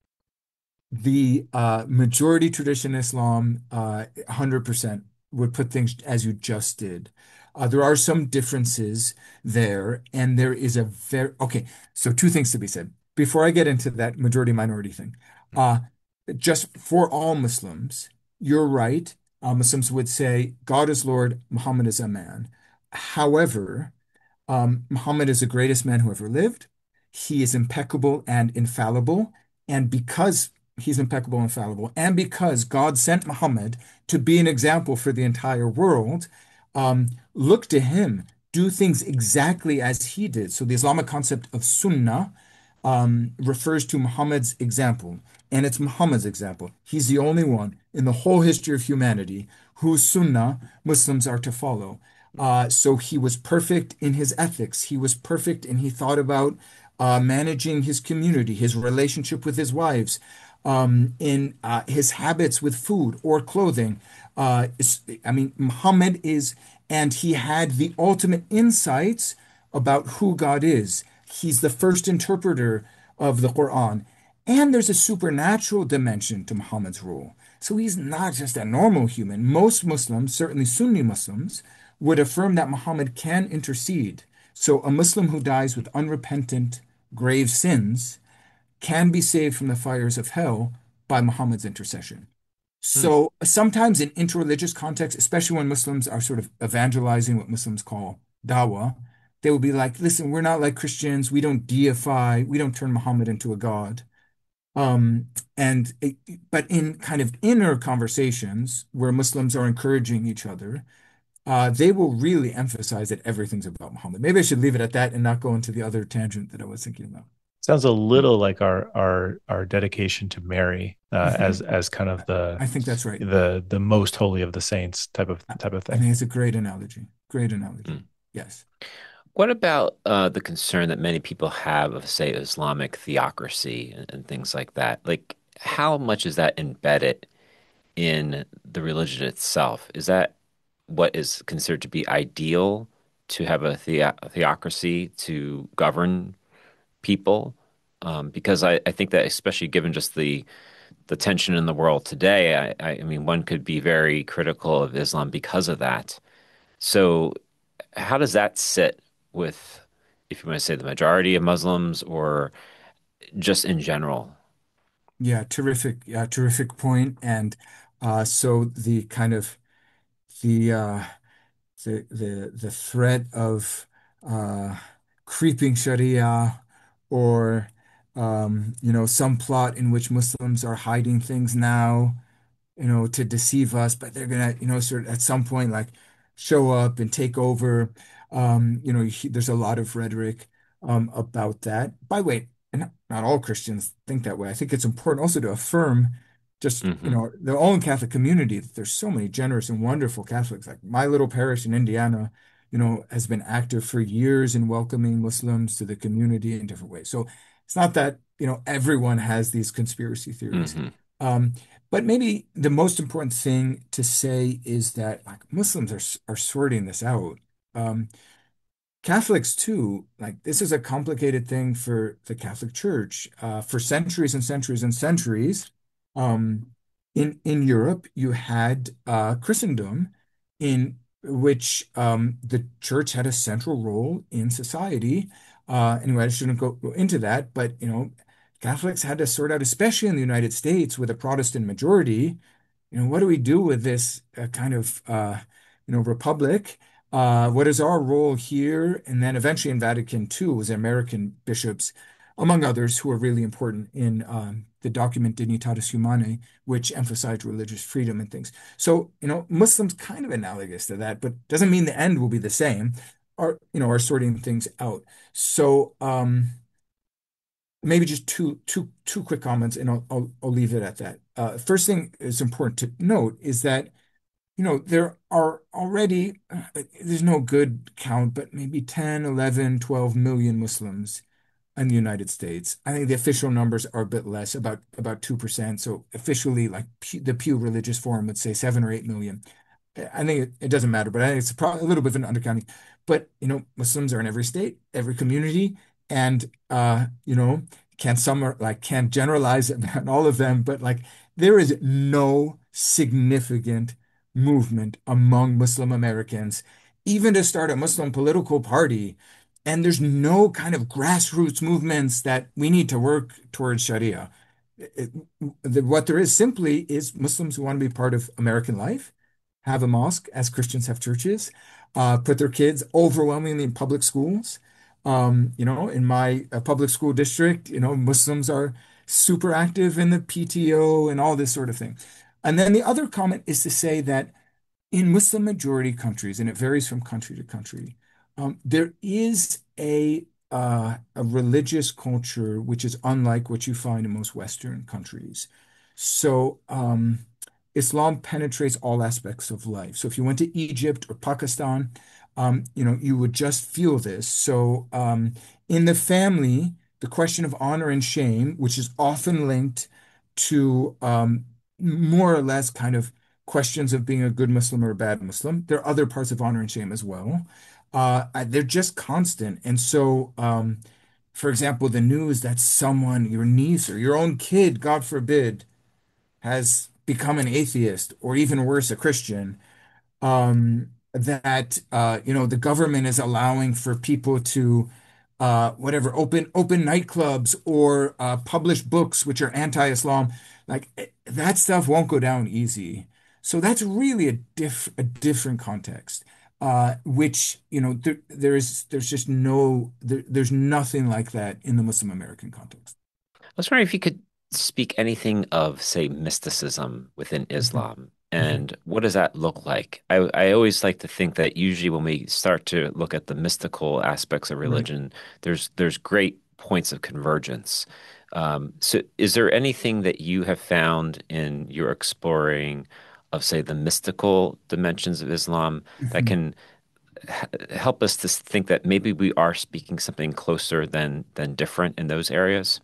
the uh, majority tradition Islam, uh, one hundred percent would put things as you just did. Uh, there are some differences there, and there is a very, okay, so two things to be said. Before I get into that majority minority thing, uh, just for all Muslims, you're right. Uh, Muslims would say God is Lord, Muhammad is a man. However, um, Muhammad is the greatest man who ever lived. He is impeccable and infallible. And because he's impeccable and infallible, and because God sent Muhammad to be an example for the entire world, um, look to him, do things exactly as he did. So the Islamic concept of sunnah um, refers to Muhammad's example, and it's Muhammad's example. He's the only one in the whole history of humanity whose sunnah Muslims are to follow. Uh, so he was perfect in his ethics. He was perfect, and he thought about uh, managing his community, his relationship with his wives, um, in uh, his habits with food or clothing. Uh, is- I mean, Muhammad is, and he had the ultimate insights about who God is. He's the first interpreter of the Quran. And there's a supernatural dimension to Muhammad's rule. So he's not just a normal human. Most Muslims, certainly Sunni Muslims, would affirm that Muhammad can intercede. So a Muslim who dies with unrepentant, grave sins can be saved from the fires of hell by Muhammad's intercession. Hmm. So sometimes in interreligious contexts, especially when Muslims are sort of evangelizing what Muslims call dawah, they will be like, listen, we're not like Christians. We don't deify, we don't turn Muhammad into a god. Um, and it- but in kind of inner conversations where Muslims are encouraging each other, uh, they will really emphasize that everything's about Muhammad. Maybe I should leave it at that and not go into the other tangent that I was thinking about. Sounds a little like our our our dedication to Mary uh, as Mhm. as kind of the I think that's right. the the most holy of the saints type of I type of I thing. think it's a great analogy. Great analogy. Hmm. Yes. What about uh, the concern that many people have of, say, Islamic theocracy and, and things like that? Like, how much is that embedded in the religion itself? Is that what is considered to be ideal to have a, thea a theocracy to govern people? Um, because I, I think that especially given just the the tension in the world today, I, I, I mean, one could be very critical of Islam because of that. So how does that sit with, if you want to say, the majority of Muslims or just in general? Yeah, terrific. Yeah, terrific point. And uh, so the kind of the uh, the the the threat of uh, creeping Sharia or um, you know some plot in which Muslims are hiding things now you know, to deceive us, but they're gonna, you know, sort of at some point like show up and take over. Um, you know, you- there's a lot of rhetoric um, about that. By the way, and not all Christians think that way. I think it's important also to affirm just, you Hmm. know, the own Catholic community that there's so many generous and wonderful Catholics. Like my little parish in Indiana, you know, has been active for years in welcoming Muslims to the community in different ways. So it's not that, you know, everyone has these conspiracy theories. Hmm. Um, but maybe the most important thing to say is that like Muslims are are sorting this out. Um, Catholics too, like this is a complicated thing for the Catholic Church. Uh, for centuries and centuries and centuries, um, in in Europe, you had uh, Christendom, in which um, the church had a central role in society. Uh, anyway, I shouldn't go, go into that, but you know, Catholics had to sort out, especially in the United States with a Protestant majority you know, what do we do with this uh, kind of, uh, you know, republic? Uh, what is our role here? And then eventually in Vatican two was American bishops, among others, who are really important in um, the document Dignitatis Humanae, which emphasized religious freedom and things. So, you know, Muslims kind of analogous to that, but doesn't mean the end will be the same, are, you know, are sorting things out. So, um, maybe just two two two quick comments, and I'll I'll, I'll leave it at that. Uh, first thing is important to note is that you know there are already uh, there's no good count, but maybe ten, eleven, twelve million Muslims in the United States. I think the official numbers are a bit less, about about two percent. So officially, like Pew, the Pew Religious Forum would say seven or eight million. I think it, it doesn't matter, but I think it's probably a little bit of an undercounting. But you know, Muslims are in every state, every community, and uh, you know, can't sum like can't generalize about all of them, but like there is no significant movement among Muslim Americans, even to start a Muslim political party. And there's no kind of grassroots movements that we need to work towards Sharia. It- the- what there is simply is Muslims who want to be part of American life have a mosque as Christians have churches, uh, put their kids overwhelmingly in public schools. Um, you know, in my uh, public school district, you know, Muslims are super active in the P T O and all this sort of thing. And then the other comment is to say that in Muslim majority countries, and it varies from country to country, um, there is a uh, a religious culture which is unlike what you find in most Western countries. So um, Islam penetrates all aspects of life. So if you went to Egypt or Pakistan, um, you know, you would just feel this. So, um, in the family, the question of honor and shame, which is often linked to um, more or less kind of questions of being a good Muslim or a bad Muslim. There are other parts of honor and shame as well. Uh, I- they're just constant. And so, um, for example, the news that someone, your niece or your own kid, God forbid, has become an atheist or even worse, a Christian, um, that uh, you know the government is allowing for people to uh, whatever open open nightclubs or uh, publish books which are anti-Islam. Like eh, that stuff won't go down easy. So that's really a diff a different context, uh, which you know there, there is there's just no there, there's nothing like that in the Muslim American context. I was wondering if you could speak anything of, say, mysticism within Mhm. Islam, Mhm. and what does that look like? I, I always like to think that usually when we start to look at the mystical aspects of Right. religion, there's there's great points of convergence. Um, so is there anything that you have found in your exploring of, say, the mystical dimensions of Islam that Mhm. can h help us to think that maybe we are speaking something closer than than different in those areas?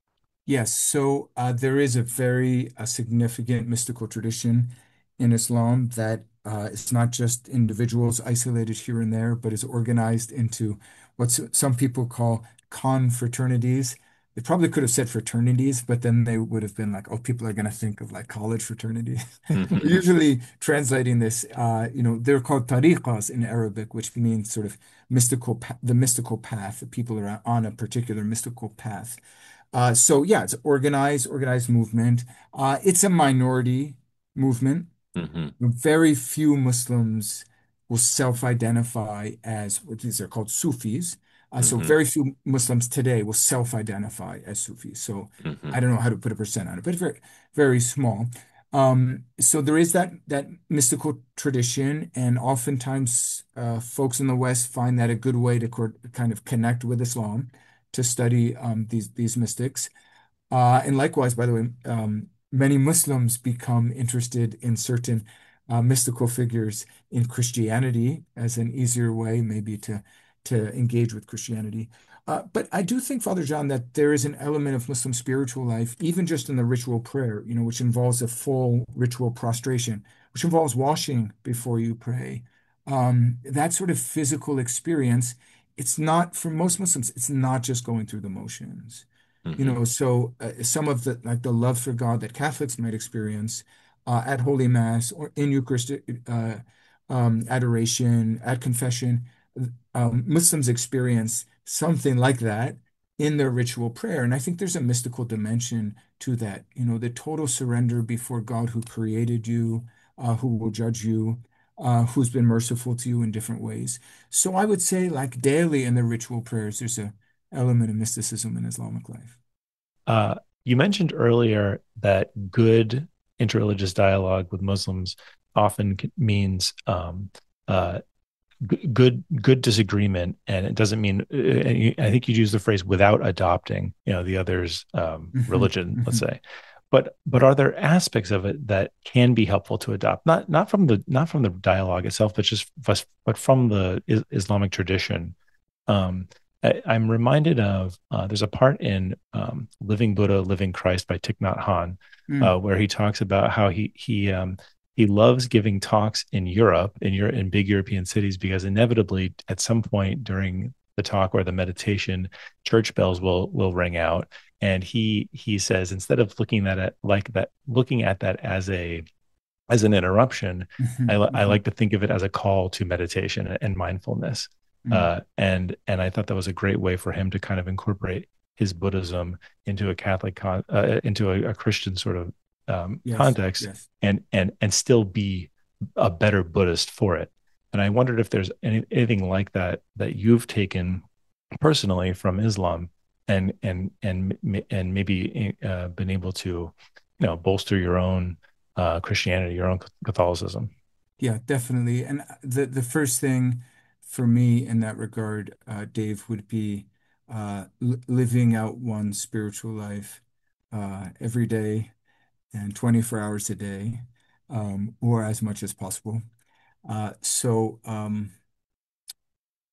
Yes, so uh, there is a very uh, significant mystical tradition in Islam that uh, it's not just individuals isolated here and there, but is organized into what s- some people call confraternities. They probably could have said fraternities, but then they would have been like, oh, people are going to think of like college fraternities. Hmm. Usually translating this, uh, you know, they're called tariqas in Arabic, which means sort of mystical, pa- the mystical path. The people are on a particular mystical path. Uh, so yeah, it's organized, organized movement. Uh, it's a minority movement. Hmm. Very few Muslims will self-identify as what these are called Sufis. Uh, so Hmm. very few Muslims today will self-identify as Sufis. So Hmm. I don't know how to put a percent on it, but very, very small. Um, so there is that that mystical tradition, and oftentimes uh, folks in the West find that a good way to co- kind of connect with Islam, to study um, these these mystics. Uh, and likewise, by the way, um, many Muslims become interested in certain uh, mystical figures in Christianity as an easier way, maybe to to engage with Christianity. Uh, but I do think, Father John, that there is an element of Muslim spiritual life, even just in the ritual prayer, you know, which involves a full ritual prostration, which involves washing before you pray. Um, that sort of physical experience, it's not, for most Muslims, it's not just going through the motions. You Hmm. know, so uh, some of the like the love for God that Catholics might experience uh, at Holy Mass or in Eucharistic uh, um, adoration, at confession, um, Muslims experience something like that in their ritual prayer. And I think there's a mystical dimension to that. You know, the total surrender before God who created you, uh, who will judge you, uh, who's been merciful to you in different ways. So I would say, like daily in the ritual prayers, there's a element of mysticism in Islamic life. Uh, you mentioned earlier that good interreligious dialogue with Muslims often c- means um, uh, g- good good disagreement, and it doesn't mean. uh, and you- I think you used the phrase without adopting, you know, the other's um, Hmm. religion, let's Hmm. say. But but are there aspects of it that can be helpful to adopt? Not not from the not from the dialogue itself, but just but but from the is- Islamic tradition. Um, I, I'm reminded of uh, there's a part in um, Living Buddha, Living Christ by Thich Nhat Hanh, uh, Mm. where he talks about how he he um, he loves giving talks in Europe, in Europe, in big European cities, because inevitably at some point during the talk or the meditation, church bells will will ring out, and he he says instead of looking at it like that, looking at that as a as an interruption, I, Mhm. I Mhm. like to think of it as a call to meditation and mindfulness. Mm. Uh, and and I thought that was a great way for him to kind of incorporate his Buddhism into a Catholic con- uh, into a, a Christian sort of um, Yes, context, yes. and and and still be a better Buddhist for it. And I wondered if there's any, anything like that that you've taken personally from Islam, and and and and maybe uh, been able to, you know, bolster your own uh, Christianity, your own Catholicism. Yeah, definitely. And uh, the the first thing for me in that regard, uh, Dave, would be uh, li living out one's spiritual life uh, every day and twenty-four hours a day, um, or as much as possible. Uh, so, um,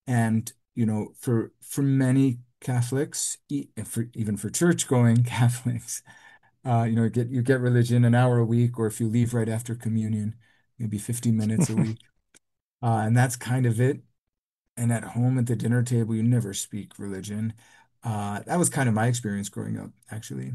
And, you know, for for many Catholics, e- for even for church-going Catholics, uh, you know, get you get religion an hour a week, or if you leave right after communion, maybe fifty minutes a week. Uh, and that's kind of it. And at home at the dinner table, you never speak religion. Uh, that was kind of my experience growing up, actually.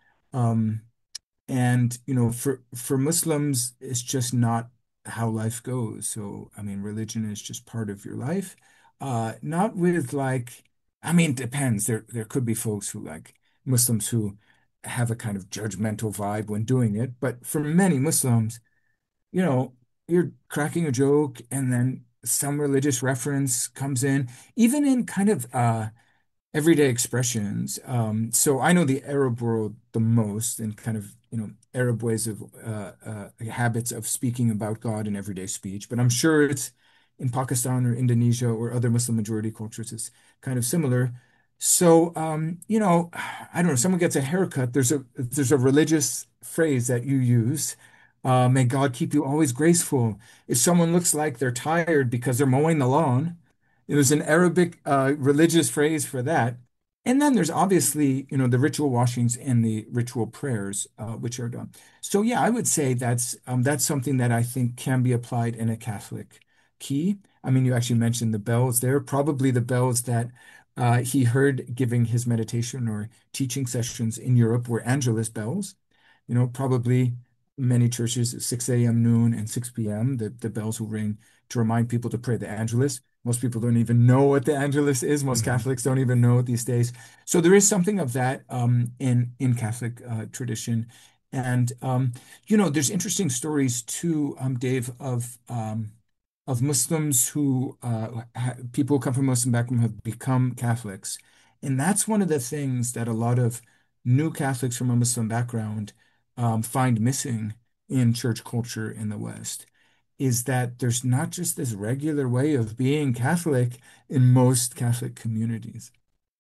Um, and you know, for for Muslims, it's just not how life goes. So, I mean, religion is just part of your life. Uh, not with like, I mean, it depends. There there could be folks who like Muslims who have a kind of judgmental vibe when doing it, but for many Muslims, you know, you're cracking a joke and then some religious reference comes in, even in kind of uh everyday expressions. Um, so I know the Arab world the most and kind of, you know, Arab ways of uh, uh, habits of speaking about God in everyday speech. But I'm sure it's in Pakistan or Indonesia or other Muslim majority cultures, it's kind of similar. So, um, you know, I don't know, someone gets a haircut, there's a there's a religious phrase that you use. Uh, may God keep you always graceful. If someone looks like they're tired because they're mowing the lawn, there's an Arabic uh, religious phrase for that. And then there's obviously, you know, the ritual washings and the ritual prayers, uh, which are done. So yeah, I would say that's um, that's something that I think can be applied in a Catholic key. I mean, you actually mentioned the bells there, probably the bells that uh, he heard giving his meditation or teaching sessions in Europe were Angelus bells. You know, probably many churches at six a m, noon, and six p m, the, the bells will ring to remind people to pray the Angelus. Most people don't even know what the Angelus is. Most Mhm. Catholics don't even know it these days. So there is something of that um, in in Catholic uh, tradition, and um, you know, there's interesting stories too, um, Dave, of um, of Muslims who uh, ha people who come from Muslim background have become Catholics, and that's one of the things that a lot of new Catholics from a Muslim background um, find missing in church culture in the West is that there's not just this regular way of being Catholic in most Catholic communities.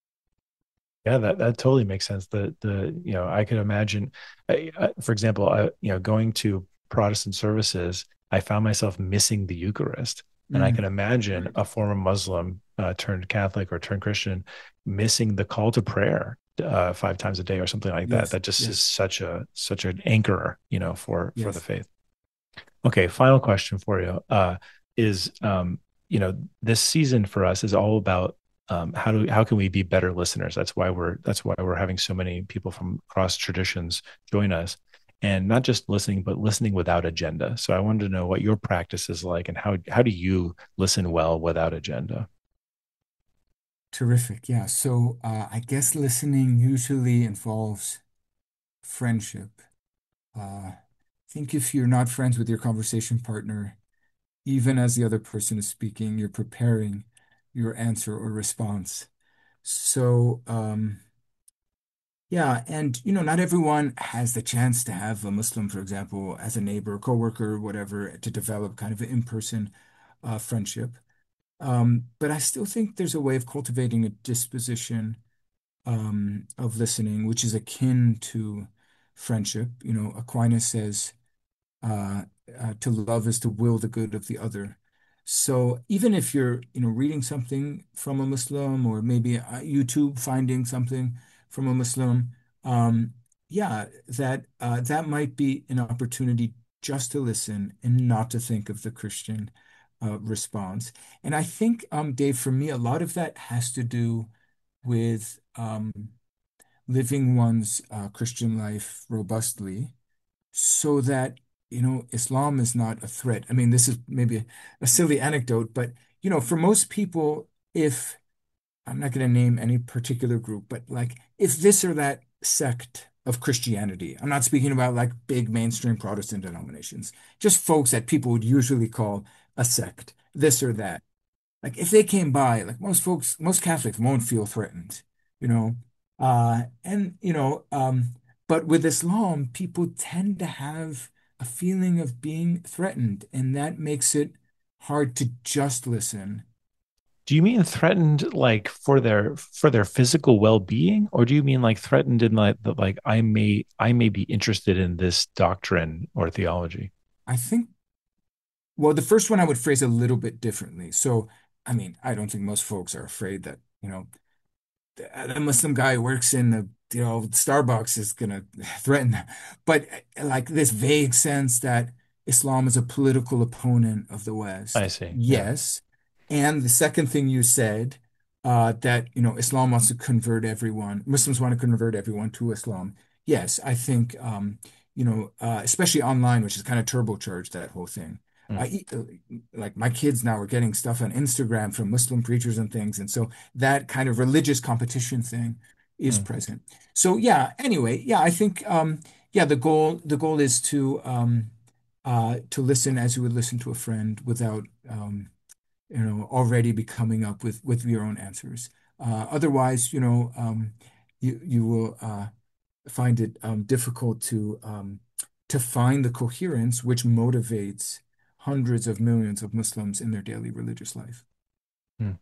Yeah, that that totally makes sense. The the you know I could imagine, I, I, for example, I, you know, going to Protestant services, I found myself missing the Eucharist, and I can Mm, imagine right. a former Muslim uh, turned Catholic or turned Christian missing the call to prayer uh, five times a day or something like that. Yes, That just is yes, such a such an anchor, you know, for for the yes. faith. Okay, final question for you uh, is, um, you know, this season for us is all about um, how do how can we be better listeners? That's why we're that's why we're having so many people from cross traditions join us, and not just listening, but listening without agenda. So I wanted to know what your practice is like, and how how do you listen well without agenda? Terrific. Yeah. So uh, I guess listening usually involves friendship. Uh, I think if you're not friends with your conversation partner, even as the other person is speaking, you're preparing your answer or response. So, um, yeah, and you know, not everyone has the chance to have a Muslim, for example, as a neighbor, coworker, whatever, to develop kind of an in-person uh, friendship. Um, but I still think there's a way of cultivating a disposition um, of listening, which is akin to friendship. You know, Aquinas says uh, uh, to love is to will the good of the other. So even if you're, you know, reading something from a Muslim or maybe uh, YouTube finding something from a Muslim, um, yeah, that uh, that might be an opportunity just to listen and not to think of the Christian uh, response. And I think, um, Dave, for me, a lot of that has to do with um, living one's uh, Christian life robustly so that, you know, Islam is not a threat. I mean, this is maybe a, a silly anecdote, but, you know, for most people, if I'm not going to name any particular group, but like if this or that sect of Christianity, I'm not speaking about like big mainstream Protestant denominations, just folks that people would usually call a sect, this or that. Like if they came by, like most folks, most Catholics won't feel threatened, you know. Uh, and you know, um, but with Islam, people tend to have a feeling of being threatened, and that makes it hard to just listen. Do you mean threatened like for their for their physical well-being, or do you mean like threatened in like that like I may I may be interested in this doctrine or theology? I think, well, the first one I would phrase a little bit differently. So I mean, I don't think most folks are afraid that, you know, the Muslim guy who works in the, you know, Starbucks is going to threaten them. But like this vague sense that Islam is a political opponent of the I West. see. Yeah. Yes. And the second thing you said, uh, that, you know, Islam wants to convert everyone, Muslims want to convert everyone to Islam. Yes, I think, um, you know, uh, especially online, which is kind of turbocharged that whole thing. Mm, I eat, like my kids now are getting stuff on Instagram from Muslim preachers and things. And so that kind of religious competition thing is mm, present. So yeah, anyway, yeah, I think um yeah, the goal the goal is to um uh to listen as you would listen to a friend without um you know already be coming up with with your own answers. Uh otherwise, you know, um you you will uh find it um difficult to um to find the coherence which motivates hundreds of millions of Muslims in their daily religious life. mm.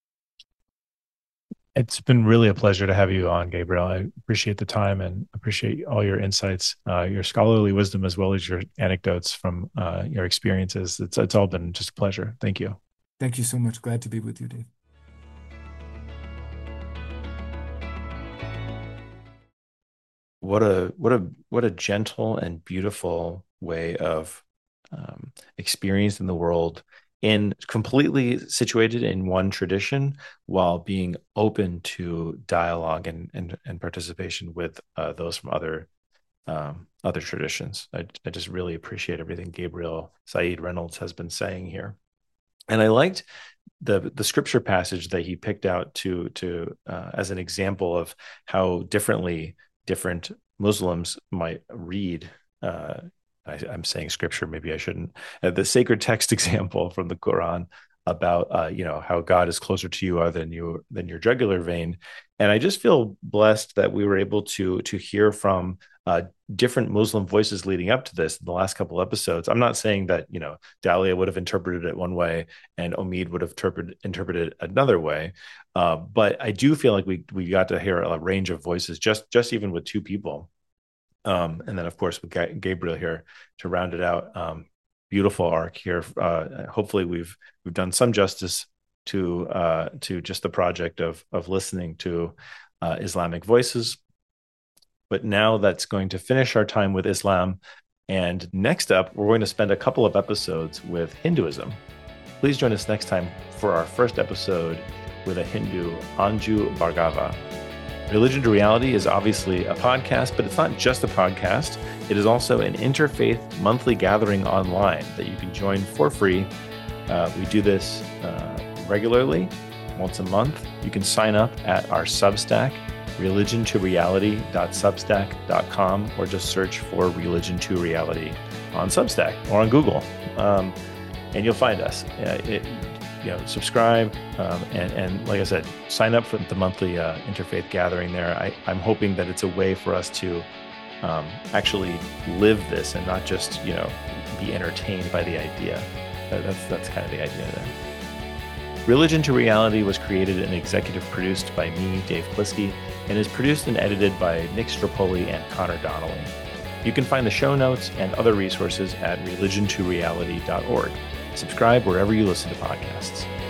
It's been really a pleasure to have you on, Gabriel. I appreciate the time and appreciate all your insights, uh, your scholarly wisdom, as well as your anecdotes from uh, your experiences. It's it's all been just a pleasure. Thank you. Thank you so much. Glad to be with you, Dave. What a what a what a gentle and beautiful way of um, experiencing the world, in completely situated in one tradition while being open to dialogue and and, and participation with uh, those from other um, other traditions. I, I just really appreciate everything Gabriel Said Reynolds has been saying here. And I liked the the scripture passage that he picked out to to uh, as an example of how differently different Muslims might read. Uh, I, I'm saying scripture, maybe I shouldn't. Uh, the sacred text example from the Quran about uh, you know how God is closer to you than you than your jugular vein, and I just feel blessed that we were able to to hear from uh, different Muslim voices leading up to this in the last couple episodes. I'm not saying that you know Dalia would have interpreted it one way and Omid would have interpreted interpreted it another way, uh, but I do feel like we we got to hear a range of voices just just even with two people. Um, and then, of course, with Ga- Gabriel here to round it out. Um, beautiful arc here. Uh, hopefully, we've we've done some justice to uh, to just the project of of listening to uh, Islamic voices. But now that's going to finish our time with Islam. And next up, we're going to spend a couple of episodes with Hinduism. Please join us next time for our first episode with a Hindu, Anju Bhargava. Religion to Reality is obviously a podcast, but it's not just a podcast. It is also an interfaith monthly gathering online that you can join for free. Uh, we do this uh, regularly, once a month. You can sign up at our Substack, religion to reality dot substack dot com, or just search for Religion to Reality on Substack or on Google, um, and you'll find us. Uh, it, You know, subscribe, um, and, and like I said, sign up for the monthly uh, interfaith gathering there. I, I'm hoping that it's a way for us to um, actually live this and not just, you know, be entertained by the idea. That's, that's kind of the idea there. Religion to Reality was created and executive produced by me, Dave Pliski, and is produced and edited by Nick Stropoli and Connor Donnelly. You can find the show notes and other resources at religion to reality dot org. Subscribe wherever you listen to podcasts.